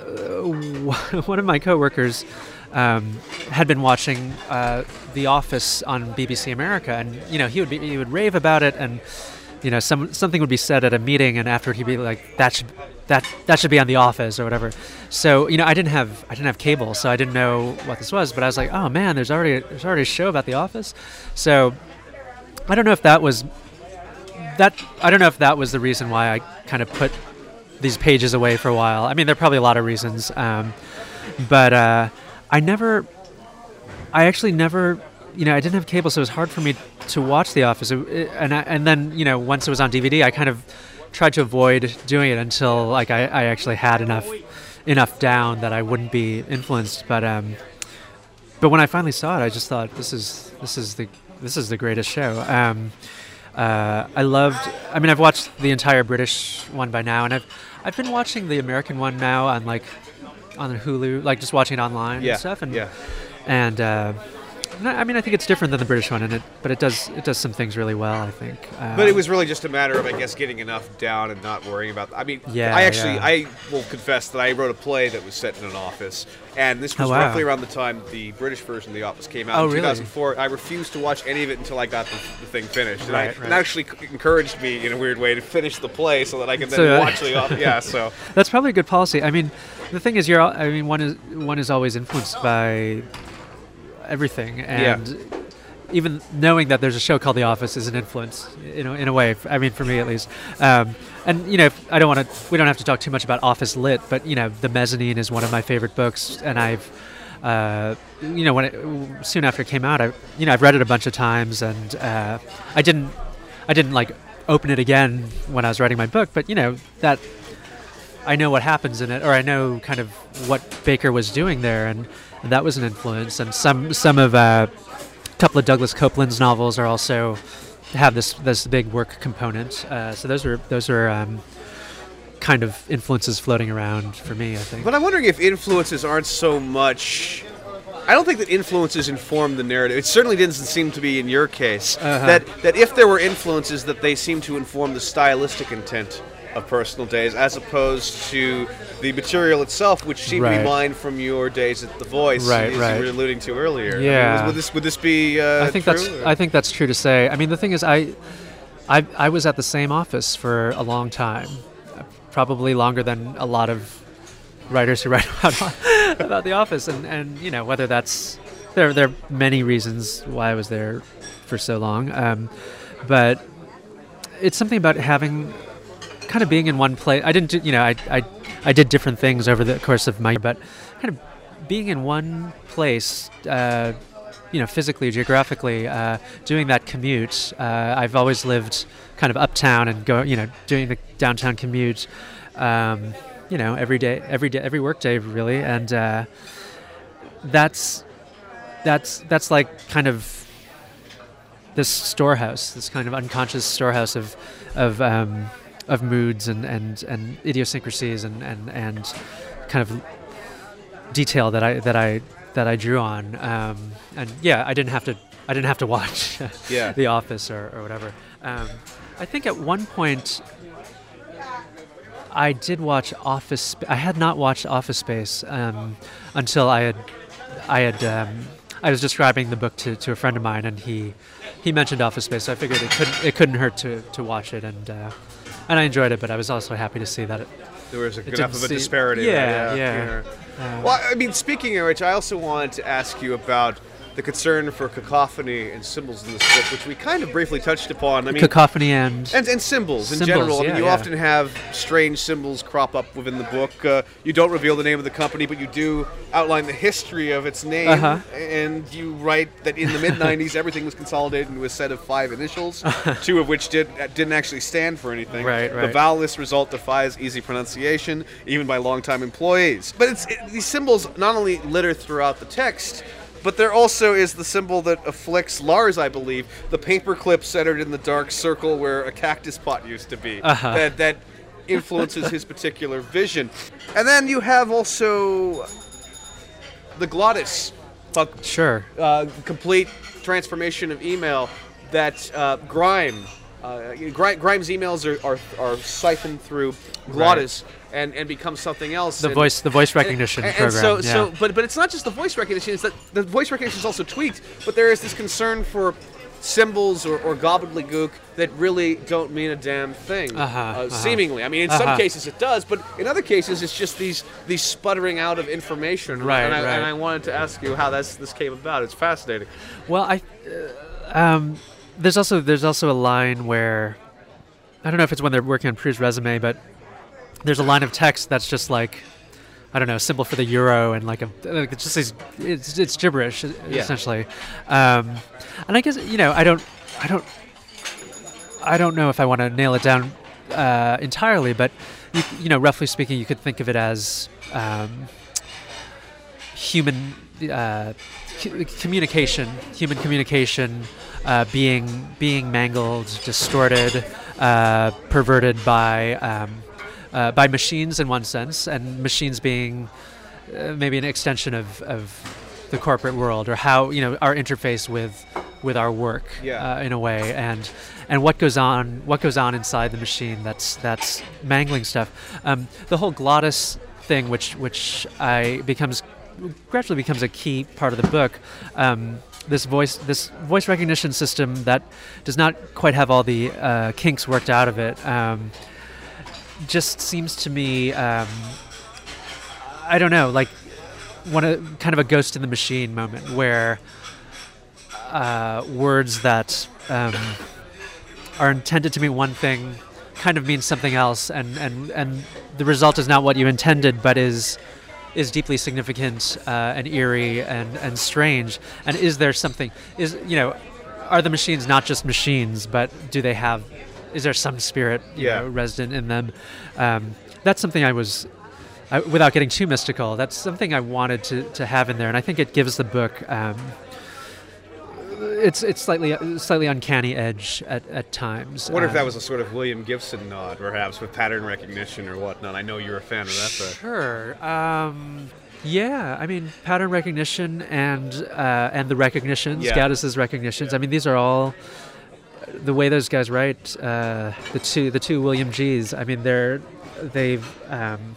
Speaker 2: uh, one of my coworkers um, had been watching uh, The Office on B B C America, and you know, he would be, he would rave about it, and you know, some something would be said at a meeting, and afterward he'd be like, that should that that should be on The Office or whatever. So you know, I didn't have I didn't have cable, so I didn't know what this was. But I was like, oh man, there's already there's already a show about The Office. So I don't know if that was that I don't know if that was the reason why I kind of put these pages away for a while. I mean, there are probably a lot of reasons, um, but uh, I never, I actually never, you know, I didn't have cable, so it was hard for me to watch The Office. It, it, and I, and then, you know, once it was on D V D, I kind of tried to avoid doing it until like I, I actually had enough enough down that I wouldn't be influenced. But um, but when I finally saw it, I just thought this is this is the this is the greatest show. Um, Uh, I loved. I mean, I've watched the entire British one by now, and I've I've been watching the American one now on like on Hulu, like just watching it online
Speaker 3: Yeah,
Speaker 2: and stuff. And
Speaker 3: yeah.
Speaker 2: and uh, no, I mean, I think it's different than the British one, and it but it does it does some things really well, I think. Uh,
Speaker 3: But it was really just a matter of, I guess, getting enough down and not worrying about. I mean,
Speaker 2: Yeah,
Speaker 3: I actually,
Speaker 2: yeah.
Speaker 3: I will confess that I wrote a play that was set in an office, and this was
Speaker 2: Oh, wow.
Speaker 3: roughly around the time the British version of The Office came out
Speaker 2: Oh,
Speaker 3: in
Speaker 2: really?
Speaker 3: two thousand four. I refused to watch any of it until I got the, the thing finished, and, I,
Speaker 2: Right,
Speaker 3: and
Speaker 2: right.
Speaker 3: actually c- encouraged me in a weird way to finish the play so that I could then
Speaker 2: So, uh,
Speaker 3: watch The Office. Yeah, so
Speaker 2: That's probably a good policy. I mean, the thing is, you're. al- I mean, one is one is always influenced by everything, and even knowing that there's a show called The Office is an influence, you know, in a way. f- I mean, for me at least. Um, and you know, if- I don't want to. We don't have to talk too much about Office Lit, but you know, The Mezzanine is one of my favorite books, and I've. Uh, you know, when it, soon after it came out, I, you know, I've read it a bunch of times, and uh, I didn't, I didn't like open it again when I was writing my book, but you know that I know what happens in it, or I know kind of what Baker was doing there, and, and that was an influence. And some some of uh, a couple of Douglas Copeland's novels are also have this this big work component. Uh, so those are those are um, kind of influences floating around for me, I think.
Speaker 3: But I'm wondering if influences aren't so much. I don't think that influences inform the narrative. It certainly didn't seem to be in your case.
Speaker 2: Uh-huh.
Speaker 3: That that if there were influences, that they seem to inform the stylistic intent of Personal Days, as opposed to the material itself, which seemed to
Speaker 2: Right.
Speaker 3: be mined from your days at The Voice,
Speaker 2: Right,
Speaker 3: as
Speaker 2: right.
Speaker 3: you were alluding to earlier. I mean,
Speaker 2: Yeah.
Speaker 3: was- would this would this be? Uh,
Speaker 2: I think
Speaker 3: true,
Speaker 2: that's
Speaker 3: or-
Speaker 2: I think that's true to say. I mean, the thing is, I, I, I was at the same office for a long time, uh, probably longer than a lot of writers who write about about The Office, and, and you know whether that's there. There are many reasons why I was there for so long, um, but it's something about having kind of being in one place. I didn't, do, you know, I, I I did different things over the course of my, but kind of being in one place. Uh, you know, physically, geographically, uh, doing that commute. Uh, I've always lived kind of uptown and go, you know, doing the downtown commute. Um, you know, every day, every day, every work day, really, and uh, that's that's that's like kind of this storehouse, this kind of unconscious storehouse of of um, of moods and, and, and idiosyncrasies and, and, and kind of detail that I that I that I drew on, um, and yeah, I didn't have to. I didn't have to watch
Speaker 3: Yeah.
Speaker 2: The Office or, or whatever. Um, I think at one point I did watch Office. Sp- I had not watched Office Space um, until I had. I had. Um, I was describing the book to, to a friend of mine, and he he mentioned Office Space, so I figured it couldn't it couldn't hurt to, to watch it, and uh, and I enjoyed it. But I was also happy to see that it.
Speaker 3: There was a,
Speaker 2: It
Speaker 3: enough
Speaker 2: didn't
Speaker 3: of a
Speaker 2: seem-
Speaker 3: disparity.
Speaker 2: Yeah,
Speaker 3: there,
Speaker 2: yeah.
Speaker 3: yeah. Well, I mean, speaking of which, I also wanted to ask you about the concern for cacophony and symbols in this book, which we kind of briefly touched upon. I mean,
Speaker 2: Cacophony and,
Speaker 3: and, and symbols in
Speaker 2: Symbols,
Speaker 3: general. I mean,
Speaker 2: yeah,
Speaker 3: you
Speaker 2: yeah.
Speaker 3: often have strange symbols crop up within the book. Uh, you don't reveal the name of the company, but you do outline the history of its name.
Speaker 2: Uh-huh.
Speaker 3: And you write that in the mid nineties, everything was consolidated into a set of five initials, two of which did, uh, didn't actually stand for anything.
Speaker 2: Right,
Speaker 3: The
Speaker 2: right.
Speaker 3: vowelless result defies easy pronunciation, even by longtime employees. But it's it, these symbols not only litter throughout the text, but there also is the symbol that afflicts Lars, I believe, the paperclip centered in the dark circle where a cactus pot used to be.
Speaker 2: Uh-huh.
Speaker 3: That that influences his particular vision. And then you have also the glottis, a
Speaker 2: sure.
Speaker 3: uh, complete transformation of email that uh, Grime, uh, Gri- Grime's emails are, are, are siphoned through glottis and, and become something else.
Speaker 2: The
Speaker 3: and-
Speaker 2: voice the voice recognition
Speaker 3: and, and
Speaker 2: program.
Speaker 3: so,
Speaker 2: yeah.
Speaker 3: so, but but it's not just the voice recognition. It's that the voice recognition is also tweaked. But there is this concern for symbols or, or gobbledygook that really don't mean a damn thing.
Speaker 2: Uh-huh,
Speaker 3: uh,
Speaker 2: uh-huh.
Speaker 3: Seemingly, I mean, in some
Speaker 2: Uh-huh.
Speaker 3: cases it does, but in other cases it's just these these sputtering out of information.
Speaker 2: Right,
Speaker 3: and I,
Speaker 2: right.
Speaker 3: And I wanted to ask you how that's this came about. It's fascinating.
Speaker 2: Well, I uh, um, there's also there's also a line where I don't know if it's when they're working on Prue's resume, but there's a line of text that's just like I don't know, a symbol for the euro and like a like it's just these, it's it's gibberish essentially. Um, and I guess you know I don't I don't I don't know if I want to nail it down uh, entirely, but you, you know, roughly speaking, you could think of it as um, human uh, c- communication, human communication, uh, being being mangled, distorted, uh, perverted by um, uh, by machines in one sense, and machines being uh, maybe an extension of, of the corporate world, or how, you know, our interface with with our work,
Speaker 3: Yeah.
Speaker 2: uh, in a way, and and what goes on what goes on inside the machine that's that's mangling stuff. Um, the whole glottis thing, which which I becomes gradually becomes a key part of the book. Um, this voice this voice recognition system that does not quite have all the uh, kinks worked out of it, um, just seems to me, um, I don't know, like one of kind of a Ghost in the Machine moment where uh, words that um, are intended to mean one thing kind of means something else, and, and, and the result is not what you intended, but is is deeply significant uh, and eerie and, and strange. And is there something, is, you know, are the machines not just machines, but do they have, is there some spirit, you
Speaker 3: Yeah.
Speaker 2: know, resident in them? Um, that's something I was, I, without getting too mystical, that's something I wanted to, to have in there, and I think it gives the book um, it's it's slightly slightly uncanny edge at, at times.
Speaker 3: I wonder
Speaker 2: um,
Speaker 3: if that was a sort of William Gibson nod, perhaps, with pattern recognition or whatnot. I know you're a fan of that, but
Speaker 2: Sure. Um, yeah, I mean, pattern recognition and uh, and the recognitions,
Speaker 3: Yeah.
Speaker 2: Gaddis's recognitions. I mean, these are all the way those guys write. Uh, the two the two William G's. I mean, they're they've. Um,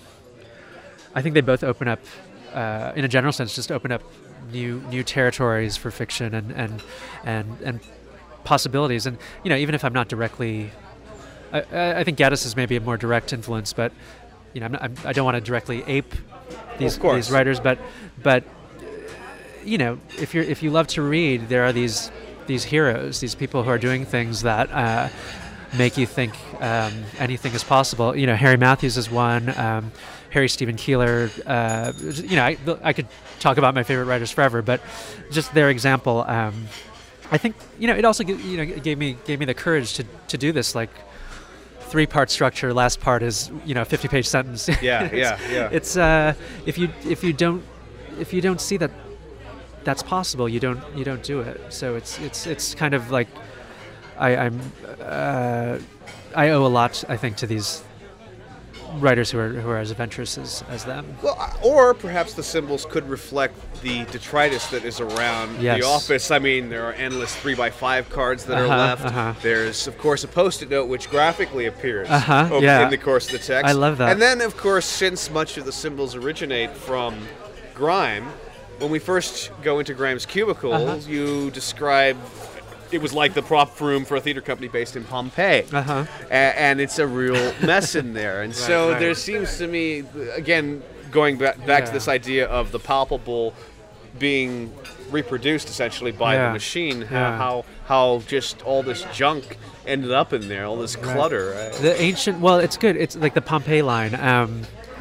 Speaker 2: I think they both open up, uh, in a general sense, just open up new new territories for fiction and and and and possibilities. And you know, even if I'm not directly, I, I I think Gaddis is maybe a more direct influence, but you know, I'm not, I'm, I don't want to directly ape these
Speaker 3: of course.
Speaker 2: these writers, but but uh, you know, if you're if you love to read, there are these these heroes, these people who are doing things that uh, make you think um, anything is possible. You know, Harry Matthews is one. Um, Harry Stephen Keeler. Uh, you know, I, I could talk about my favorite writers forever, but just their example. Um, I think you know it also gi- you know it gave me gave me the courage to to do this like three part structure. Last part is you know a fifty page sentence.
Speaker 3: yeah,
Speaker 2: it's,
Speaker 3: yeah, yeah.
Speaker 2: It's uh, if you if you don't if you don't see that that's possible, you don't you don't do it. So it's it's it's kind of like I, I'm uh, I owe a lot, I think, to these writers who are who are as adventurous as, as them.
Speaker 3: Well, uh, or perhaps the symbols could reflect the detritus that is around
Speaker 2: Yes.
Speaker 3: the office. I mean, there are endless three by five cards that
Speaker 2: Uh-huh,
Speaker 3: are left.
Speaker 2: uh-huh.
Speaker 3: There's, of course, a post-it note which graphically appears
Speaker 2: Uh-huh,
Speaker 3: over-
Speaker 2: yeah.
Speaker 3: in the course of the text.
Speaker 2: I love that.
Speaker 3: And then, of course, since much of the symbols originate from Grime, when we first go into Grime's cubicle,
Speaker 2: Uh-huh.
Speaker 3: you describe it was like the prop room for a theater company based in Pompeii.
Speaker 2: Uh-huh.
Speaker 3: A- and it's a real mess in there. And so
Speaker 2: right.
Speaker 3: there seems to me, again, going back, back to
Speaker 2: Yeah.
Speaker 3: this idea of the palpable being reproduced essentially by
Speaker 2: Yeah.
Speaker 3: the machine, how,
Speaker 2: Yeah.
Speaker 3: how how just all this junk ended up in there, all this clutter. Right?
Speaker 2: The ancient, well, it's good. It's like the Pompeii line. Um,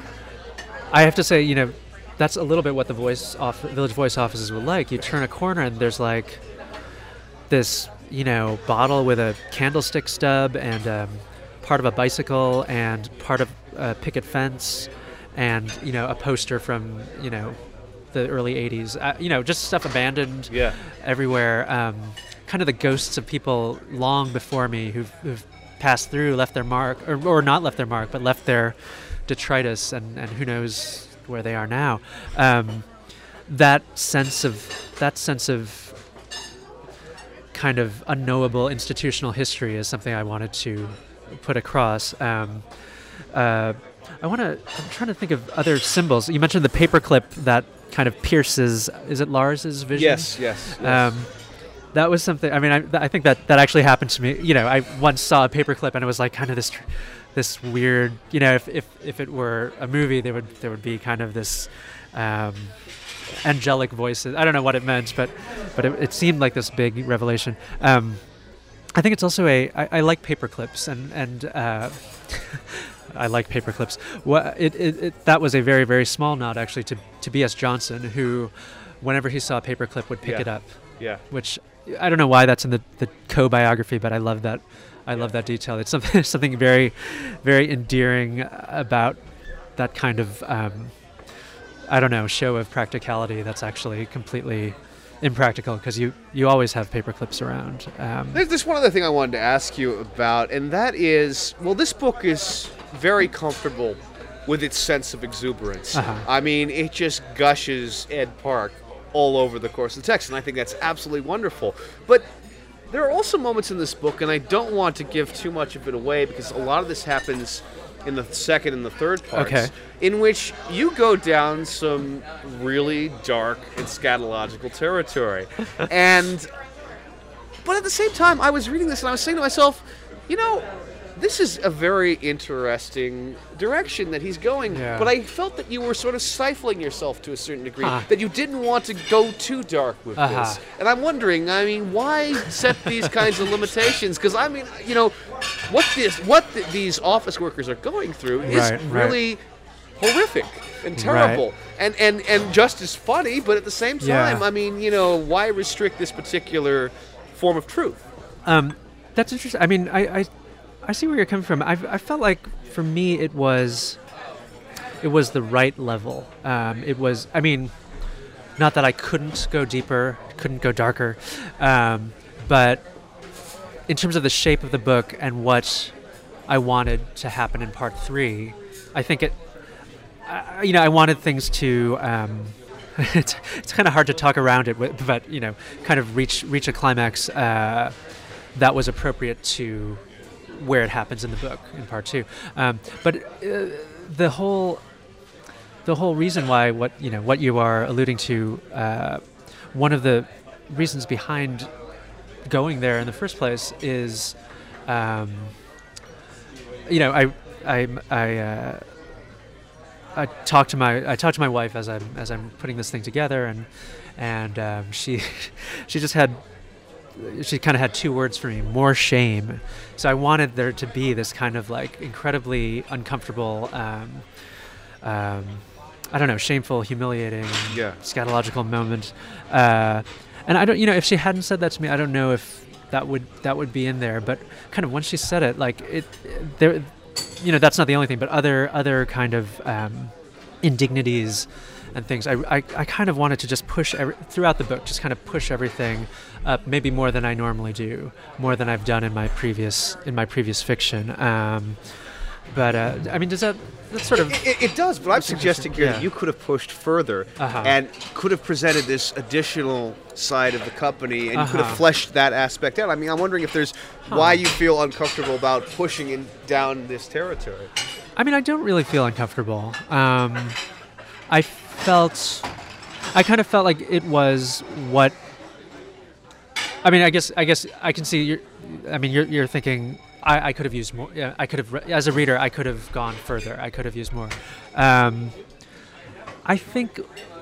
Speaker 2: I have to say, you know, that's a little bit what the voice off village voice offices were like. You turn a corner and there's like this, you know, bottle with a candlestick stub and um, part of a bicycle and part of a picket fence and, you know, a poster from, you know, the early eighties. Uh, you know, just stuff abandoned
Speaker 3: Yeah.
Speaker 2: everywhere. Um, kind of the ghosts of people long before me who've, who've passed through, left their mark, or, or not left their mark, but left their detritus, and, and who knows where they are now. Um, that sense of that sense of kind of unknowable institutional history is something I wanted to put across. Um, uh, I want to. I'm trying to think of other symbols. You mentioned the paperclip that kind of pierces. Is it Lars's vision?
Speaker 3: Yes, yes. yes.
Speaker 2: Um, that was something. I mean, I, th- I think that that actually happened to me. You know, I once saw a paperclip, and it was like kind of this, tr- this weird. You know, if, if if it were a movie, there would there would be kind of this. Um, angelic voices. I don't know what it meant, but but it, it seemed like this big revelation. Um, I think it's also a. I, I like paper clips, and and uh, I like paper clips. What it, it, it that was a very very small nod actually to to B S Johnson, who, whenever he saw a paper clip, would pick
Speaker 3: Yeah.
Speaker 2: it up.
Speaker 3: yeah.
Speaker 2: Which I don't know why that's in the the co-biography, but I love that. I love that detail. It's something something very very endearing about that kind of. Um, I don't know, show of practicality that's actually completely impractical because you, you always have paper clips around. Um,
Speaker 3: There's this one other thing I wanted to ask you about, and that is, well, this book is very comfortable with its sense of exuberance.
Speaker 2: Uh-huh.
Speaker 3: I mean, it just gushes Ed Park all over the course of the text, and I think that's absolutely wonderful. But there are also moments in this book, and I don't want to give too much of it away because a lot of this happens in the second and the third parts,
Speaker 2: Okay.
Speaker 3: in which you go down some really dark and scatological territory. and But at the same time, I was reading this and I was saying to myself, you know, this is a very interesting direction that he's going,
Speaker 2: Yeah.
Speaker 3: but I felt that you were sort of stifling yourself to a certain degree,
Speaker 2: Huh.
Speaker 3: that you didn't want to go too dark with
Speaker 2: Uh-huh.
Speaker 3: this. And I'm wondering, I mean, why set these kinds of limitations? Because, I mean, you know, what this, what th- these office workers are going through is
Speaker 2: Right, right.
Speaker 3: really horrific and terrible. And, and, and just as funny, but at the same time,
Speaker 2: Yeah.
Speaker 3: I mean, you know, why restrict this particular form of truth?
Speaker 2: Um, that's interesting. I mean, I, I, I see where you're coming from. I, I felt like for me it was, it was the right level. Um, it was. I mean, not that I couldn't go deeper, couldn't go darker, um, but in terms of the shape of the book and what I wanted to happen in part three, I think it. Uh, you know, I wanted things to. Um, it's it's kind of hard to talk around it, with, but you know, kind of reach reach a climax uh, that was appropriate to where it happens in the book in part two. Um, but uh, the whole the whole reason why what you know what you are alluding to, uh, one of the reasons behind going there in the first place is, um, you know, I I I. Uh, I talked to my I talked to my wife as I'm as I'm putting this thing together, and and um, she she just had she kind of had two words for me: more shame. So I wanted there to be this kind of like incredibly uncomfortable, um, um, I don't know, shameful, humiliating,
Speaker 3: Yeah.
Speaker 2: scatological moment. Uh, and I don't, you know, if she hadn't said that to me, I don't know if that would that would be in there. But kind of once she said it, like it there. You know, that's not the only thing, but other other kind of um, indignities and things. I, I, I kind of wanted to just push every, throughout the book, just kind of push everything up, maybe more than I normally do, more than I've done in my previous in my previous fiction. Um, but uh, I mean, does that that's sort of
Speaker 3: It, it, it does, but I'm suggesting here
Speaker 2: Yeah.
Speaker 3: that you could have pushed further
Speaker 2: Uh-huh.
Speaker 3: and could have presented this additional side of the company, and you could have
Speaker 2: Uh-huh.
Speaker 3: fleshed that aspect out. I mean, I'm wondering if there's why you feel uncomfortable about pushing in down this territory.
Speaker 2: I mean, I don't really feel uncomfortable. Um, I felt, I kind of felt like it was what. I mean, I guess, I guess I can see. You're, I mean, you're, you're thinking I, I could have used more. Yeah, I could have, re- as a reader, I could have gone further. I could have used more. Um, I think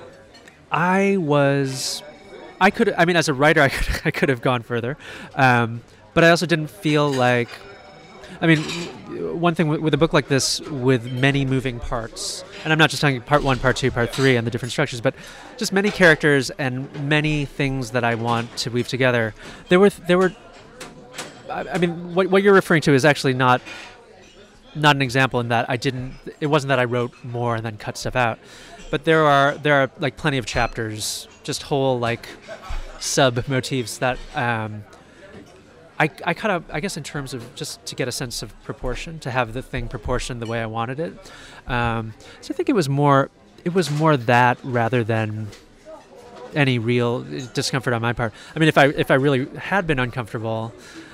Speaker 2: I was. I could. I mean, as a writer, I could. I could have gone further, um, but I also didn't feel like. I mean, one thing with, with a book like this, with many moving parts, and I'm not just talking part one, part two, part three, and the different structures, but just many characters and many things that I want to weave together. There were, there were. I, I mean, what what you're referring to is actually not, not an example in that I didn't. It wasn't that I wrote more and then cut stuff out, but there are there are like plenty of chapters, just whole like sub motifs that. Um, I, I kind of, I guess in terms of just to get a sense of proportion, to have the thing proportioned the way I wanted it. Um, so I think it was more, it was more that rather than any real discomfort on my part. I mean, if I, if I really had been uncomfortable,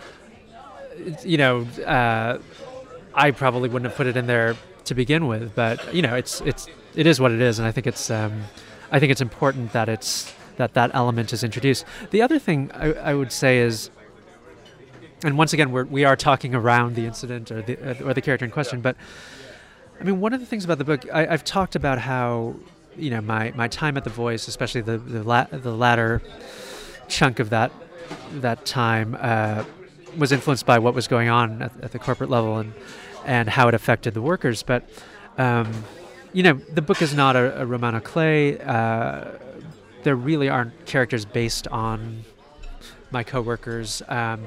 Speaker 2: you know, uh, I probably wouldn't have put it in there to begin with, but you know, it's, it's, it is what it is. And I think it's, um, I think it's important that it's, that that element is introduced. The other thing I, I would say is, and once again, we're, we are talking around the incident or the uh, or the character in question. But I mean, one of the things about the book, I, I've talked about how, you know, my, my time at the Voice, especially the the, la- the latter chunk of that that time, uh, was influenced by what was going on at, at the corporate level and and how it affected the workers. But um, you know, the book is not a, a roman à clef. Uh, there really aren't characters based on my coworkers. Um,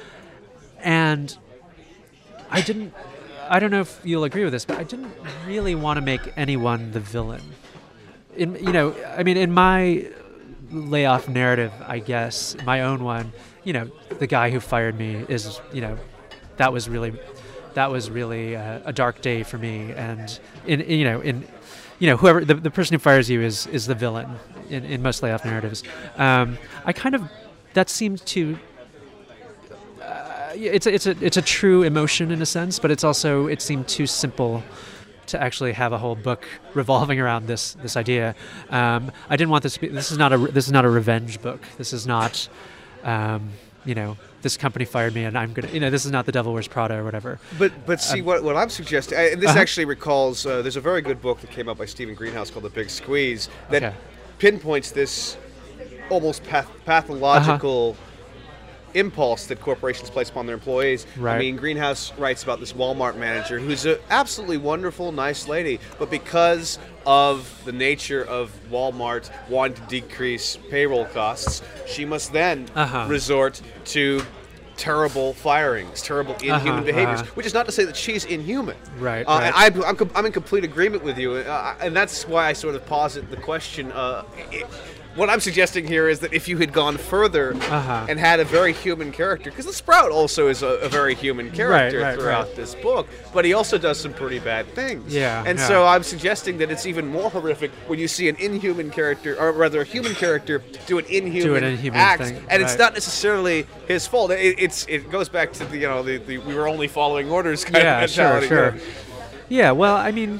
Speaker 2: And I didn't, I don't know if you'll agree with this, but I didn't really want to make anyone the villain. In, you know, I mean, in my layoff narrative, I guess, my own one, you know, the guy who fired me is, you know, that was really, that was really uh, a dark day for me. And in, in you know, in, you know, whoever the, the person who fires you is is the villain in, in most layoff narratives. Um, I kind of that seemed to. Uh, it's a, it's a it's a true emotion in a sense, but it's also it seemed too simple to actually have a whole book revolving around this this idea. Um, I didn't want this to be. This is not a this is not a revenge book. This is not, um, you know, this company fired me and I'm gonna. You know, this is not The Devil Wears Prada or whatever.
Speaker 4: But but see
Speaker 2: Um,
Speaker 4: what what I'm suggesting. And this
Speaker 2: uh-huh.
Speaker 4: actually recalls. Uh, there's a very good book that came out by Stephen Greenhouse called The Big Squeeze that
Speaker 2: Okay.
Speaker 4: pinpoints this almost path- pathological. impulse that corporations place upon their employees.
Speaker 2: Right.
Speaker 4: I mean, Greenhouse writes about this Walmart manager who's an absolutely wonderful, nice lady, but because of the nature of Walmart wanting to decrease payroll costs, she must then
Speaker 2: Uh-huh.
Speaker 4: resort to terrible firings, terrible inhuman
Speaker 2: Uh-huh,
Speaker 4: behaviors,
Speaker 2: uh-huh.
Speaker 4: which is not to say that she's inhuman.
Speaker 2: Right,
Speaker 4: Uh,
Speaker 2: right.
Speaker 4: And I, I'm, com- I'm in complete agreement with you, uh, and that's why I sort of posit the question. Uh, it, What I'm suggesting here is that if you had gone further
Speaker 2: Uh-huh.
Speaker 4: and had a very human character, because the Sprout also is a, a very human character
Speaker 2: right,
Speaker 4: throughout
Speaker 2: right.
Speaker 4: this book, but he also does some pretty bad things.
Speaker 2: Yeah,
Speaker 4: And
Speaker 2: yeah.
Speaker 4: so I'm suggesting that it's even more horrific when you see an inhuman character, or rather a human character, do an inhuman,
Speaker 2: Do an inhuman
Speaker 4: act,
Speaker 2: thing,
Speaker 4: and it's
Speaker 2: right.
Speaker 4: not necessarily his fault. It, it's it goes back to the you know the, the we were only following orders kind
Speaker 2: Yeah,
Speaker 4: of
Speaker 2: sure,
Speaker 4: mentality.
Speaker 2: sure. Yeah, well, I mean,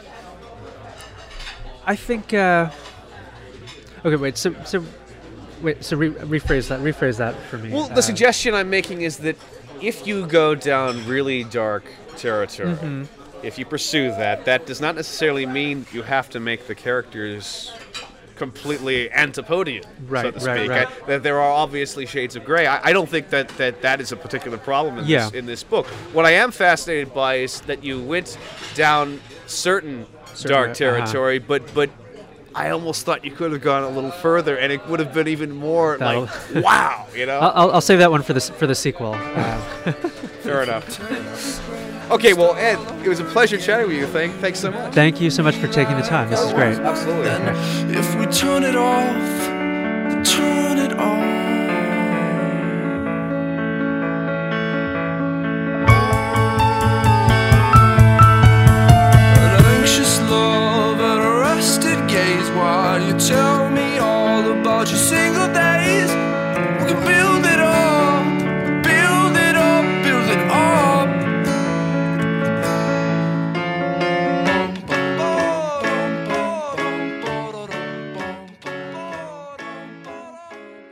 Speaker 2: I think. Uh, okay, wait. So, so, wait. So, re- rephrase that. Rephrase that for me.
Speaker 4: Well, the
Speaker 2: Uh,
Speaker 4: suggestion I'm making is that if you go down really dark territory,
Speaker 2: Mm-hmm.
Speaker 4: if you pursue that, that does not necessarily mean you have to make the characters completely antipodian, so
Speaker 2: Right,
Speaker 4: to
Speaker 2: right,
Speaker 4: speak.
Speaker 2: right.
Speaker 4: I, that there are obviously shades of gray. I, I don't think that, that that is a particular problem in,
Speaker 2: Yeah.
Speaker 4: this, in this book. What I am fascinated by is that you went down certain,
Speaker 2: Certain,
Speaker 4: dark
Speaker 2: uh-huh.
Speaker 4: territory, but but I almost thought you could have gone a little further, and it would have been even more
Speaker 2: That'll-
Speaker 4: like, wow, you know?
Speaker 2: I'll, I'll- I'll save that one for the s- for the sequel. Uh,
Speaker 4: Fair enough. Okay, well, Ed, it was a pleasure chatting with you. Thank, thanks so much.
Speaker 2: thank you so much for taking the time. This is great.
Speaker 4: Absolutely.
Speaker 5: If we turn it off, then turn it on. An anxious love and a rested gaze while you tell me all about your single days. We can build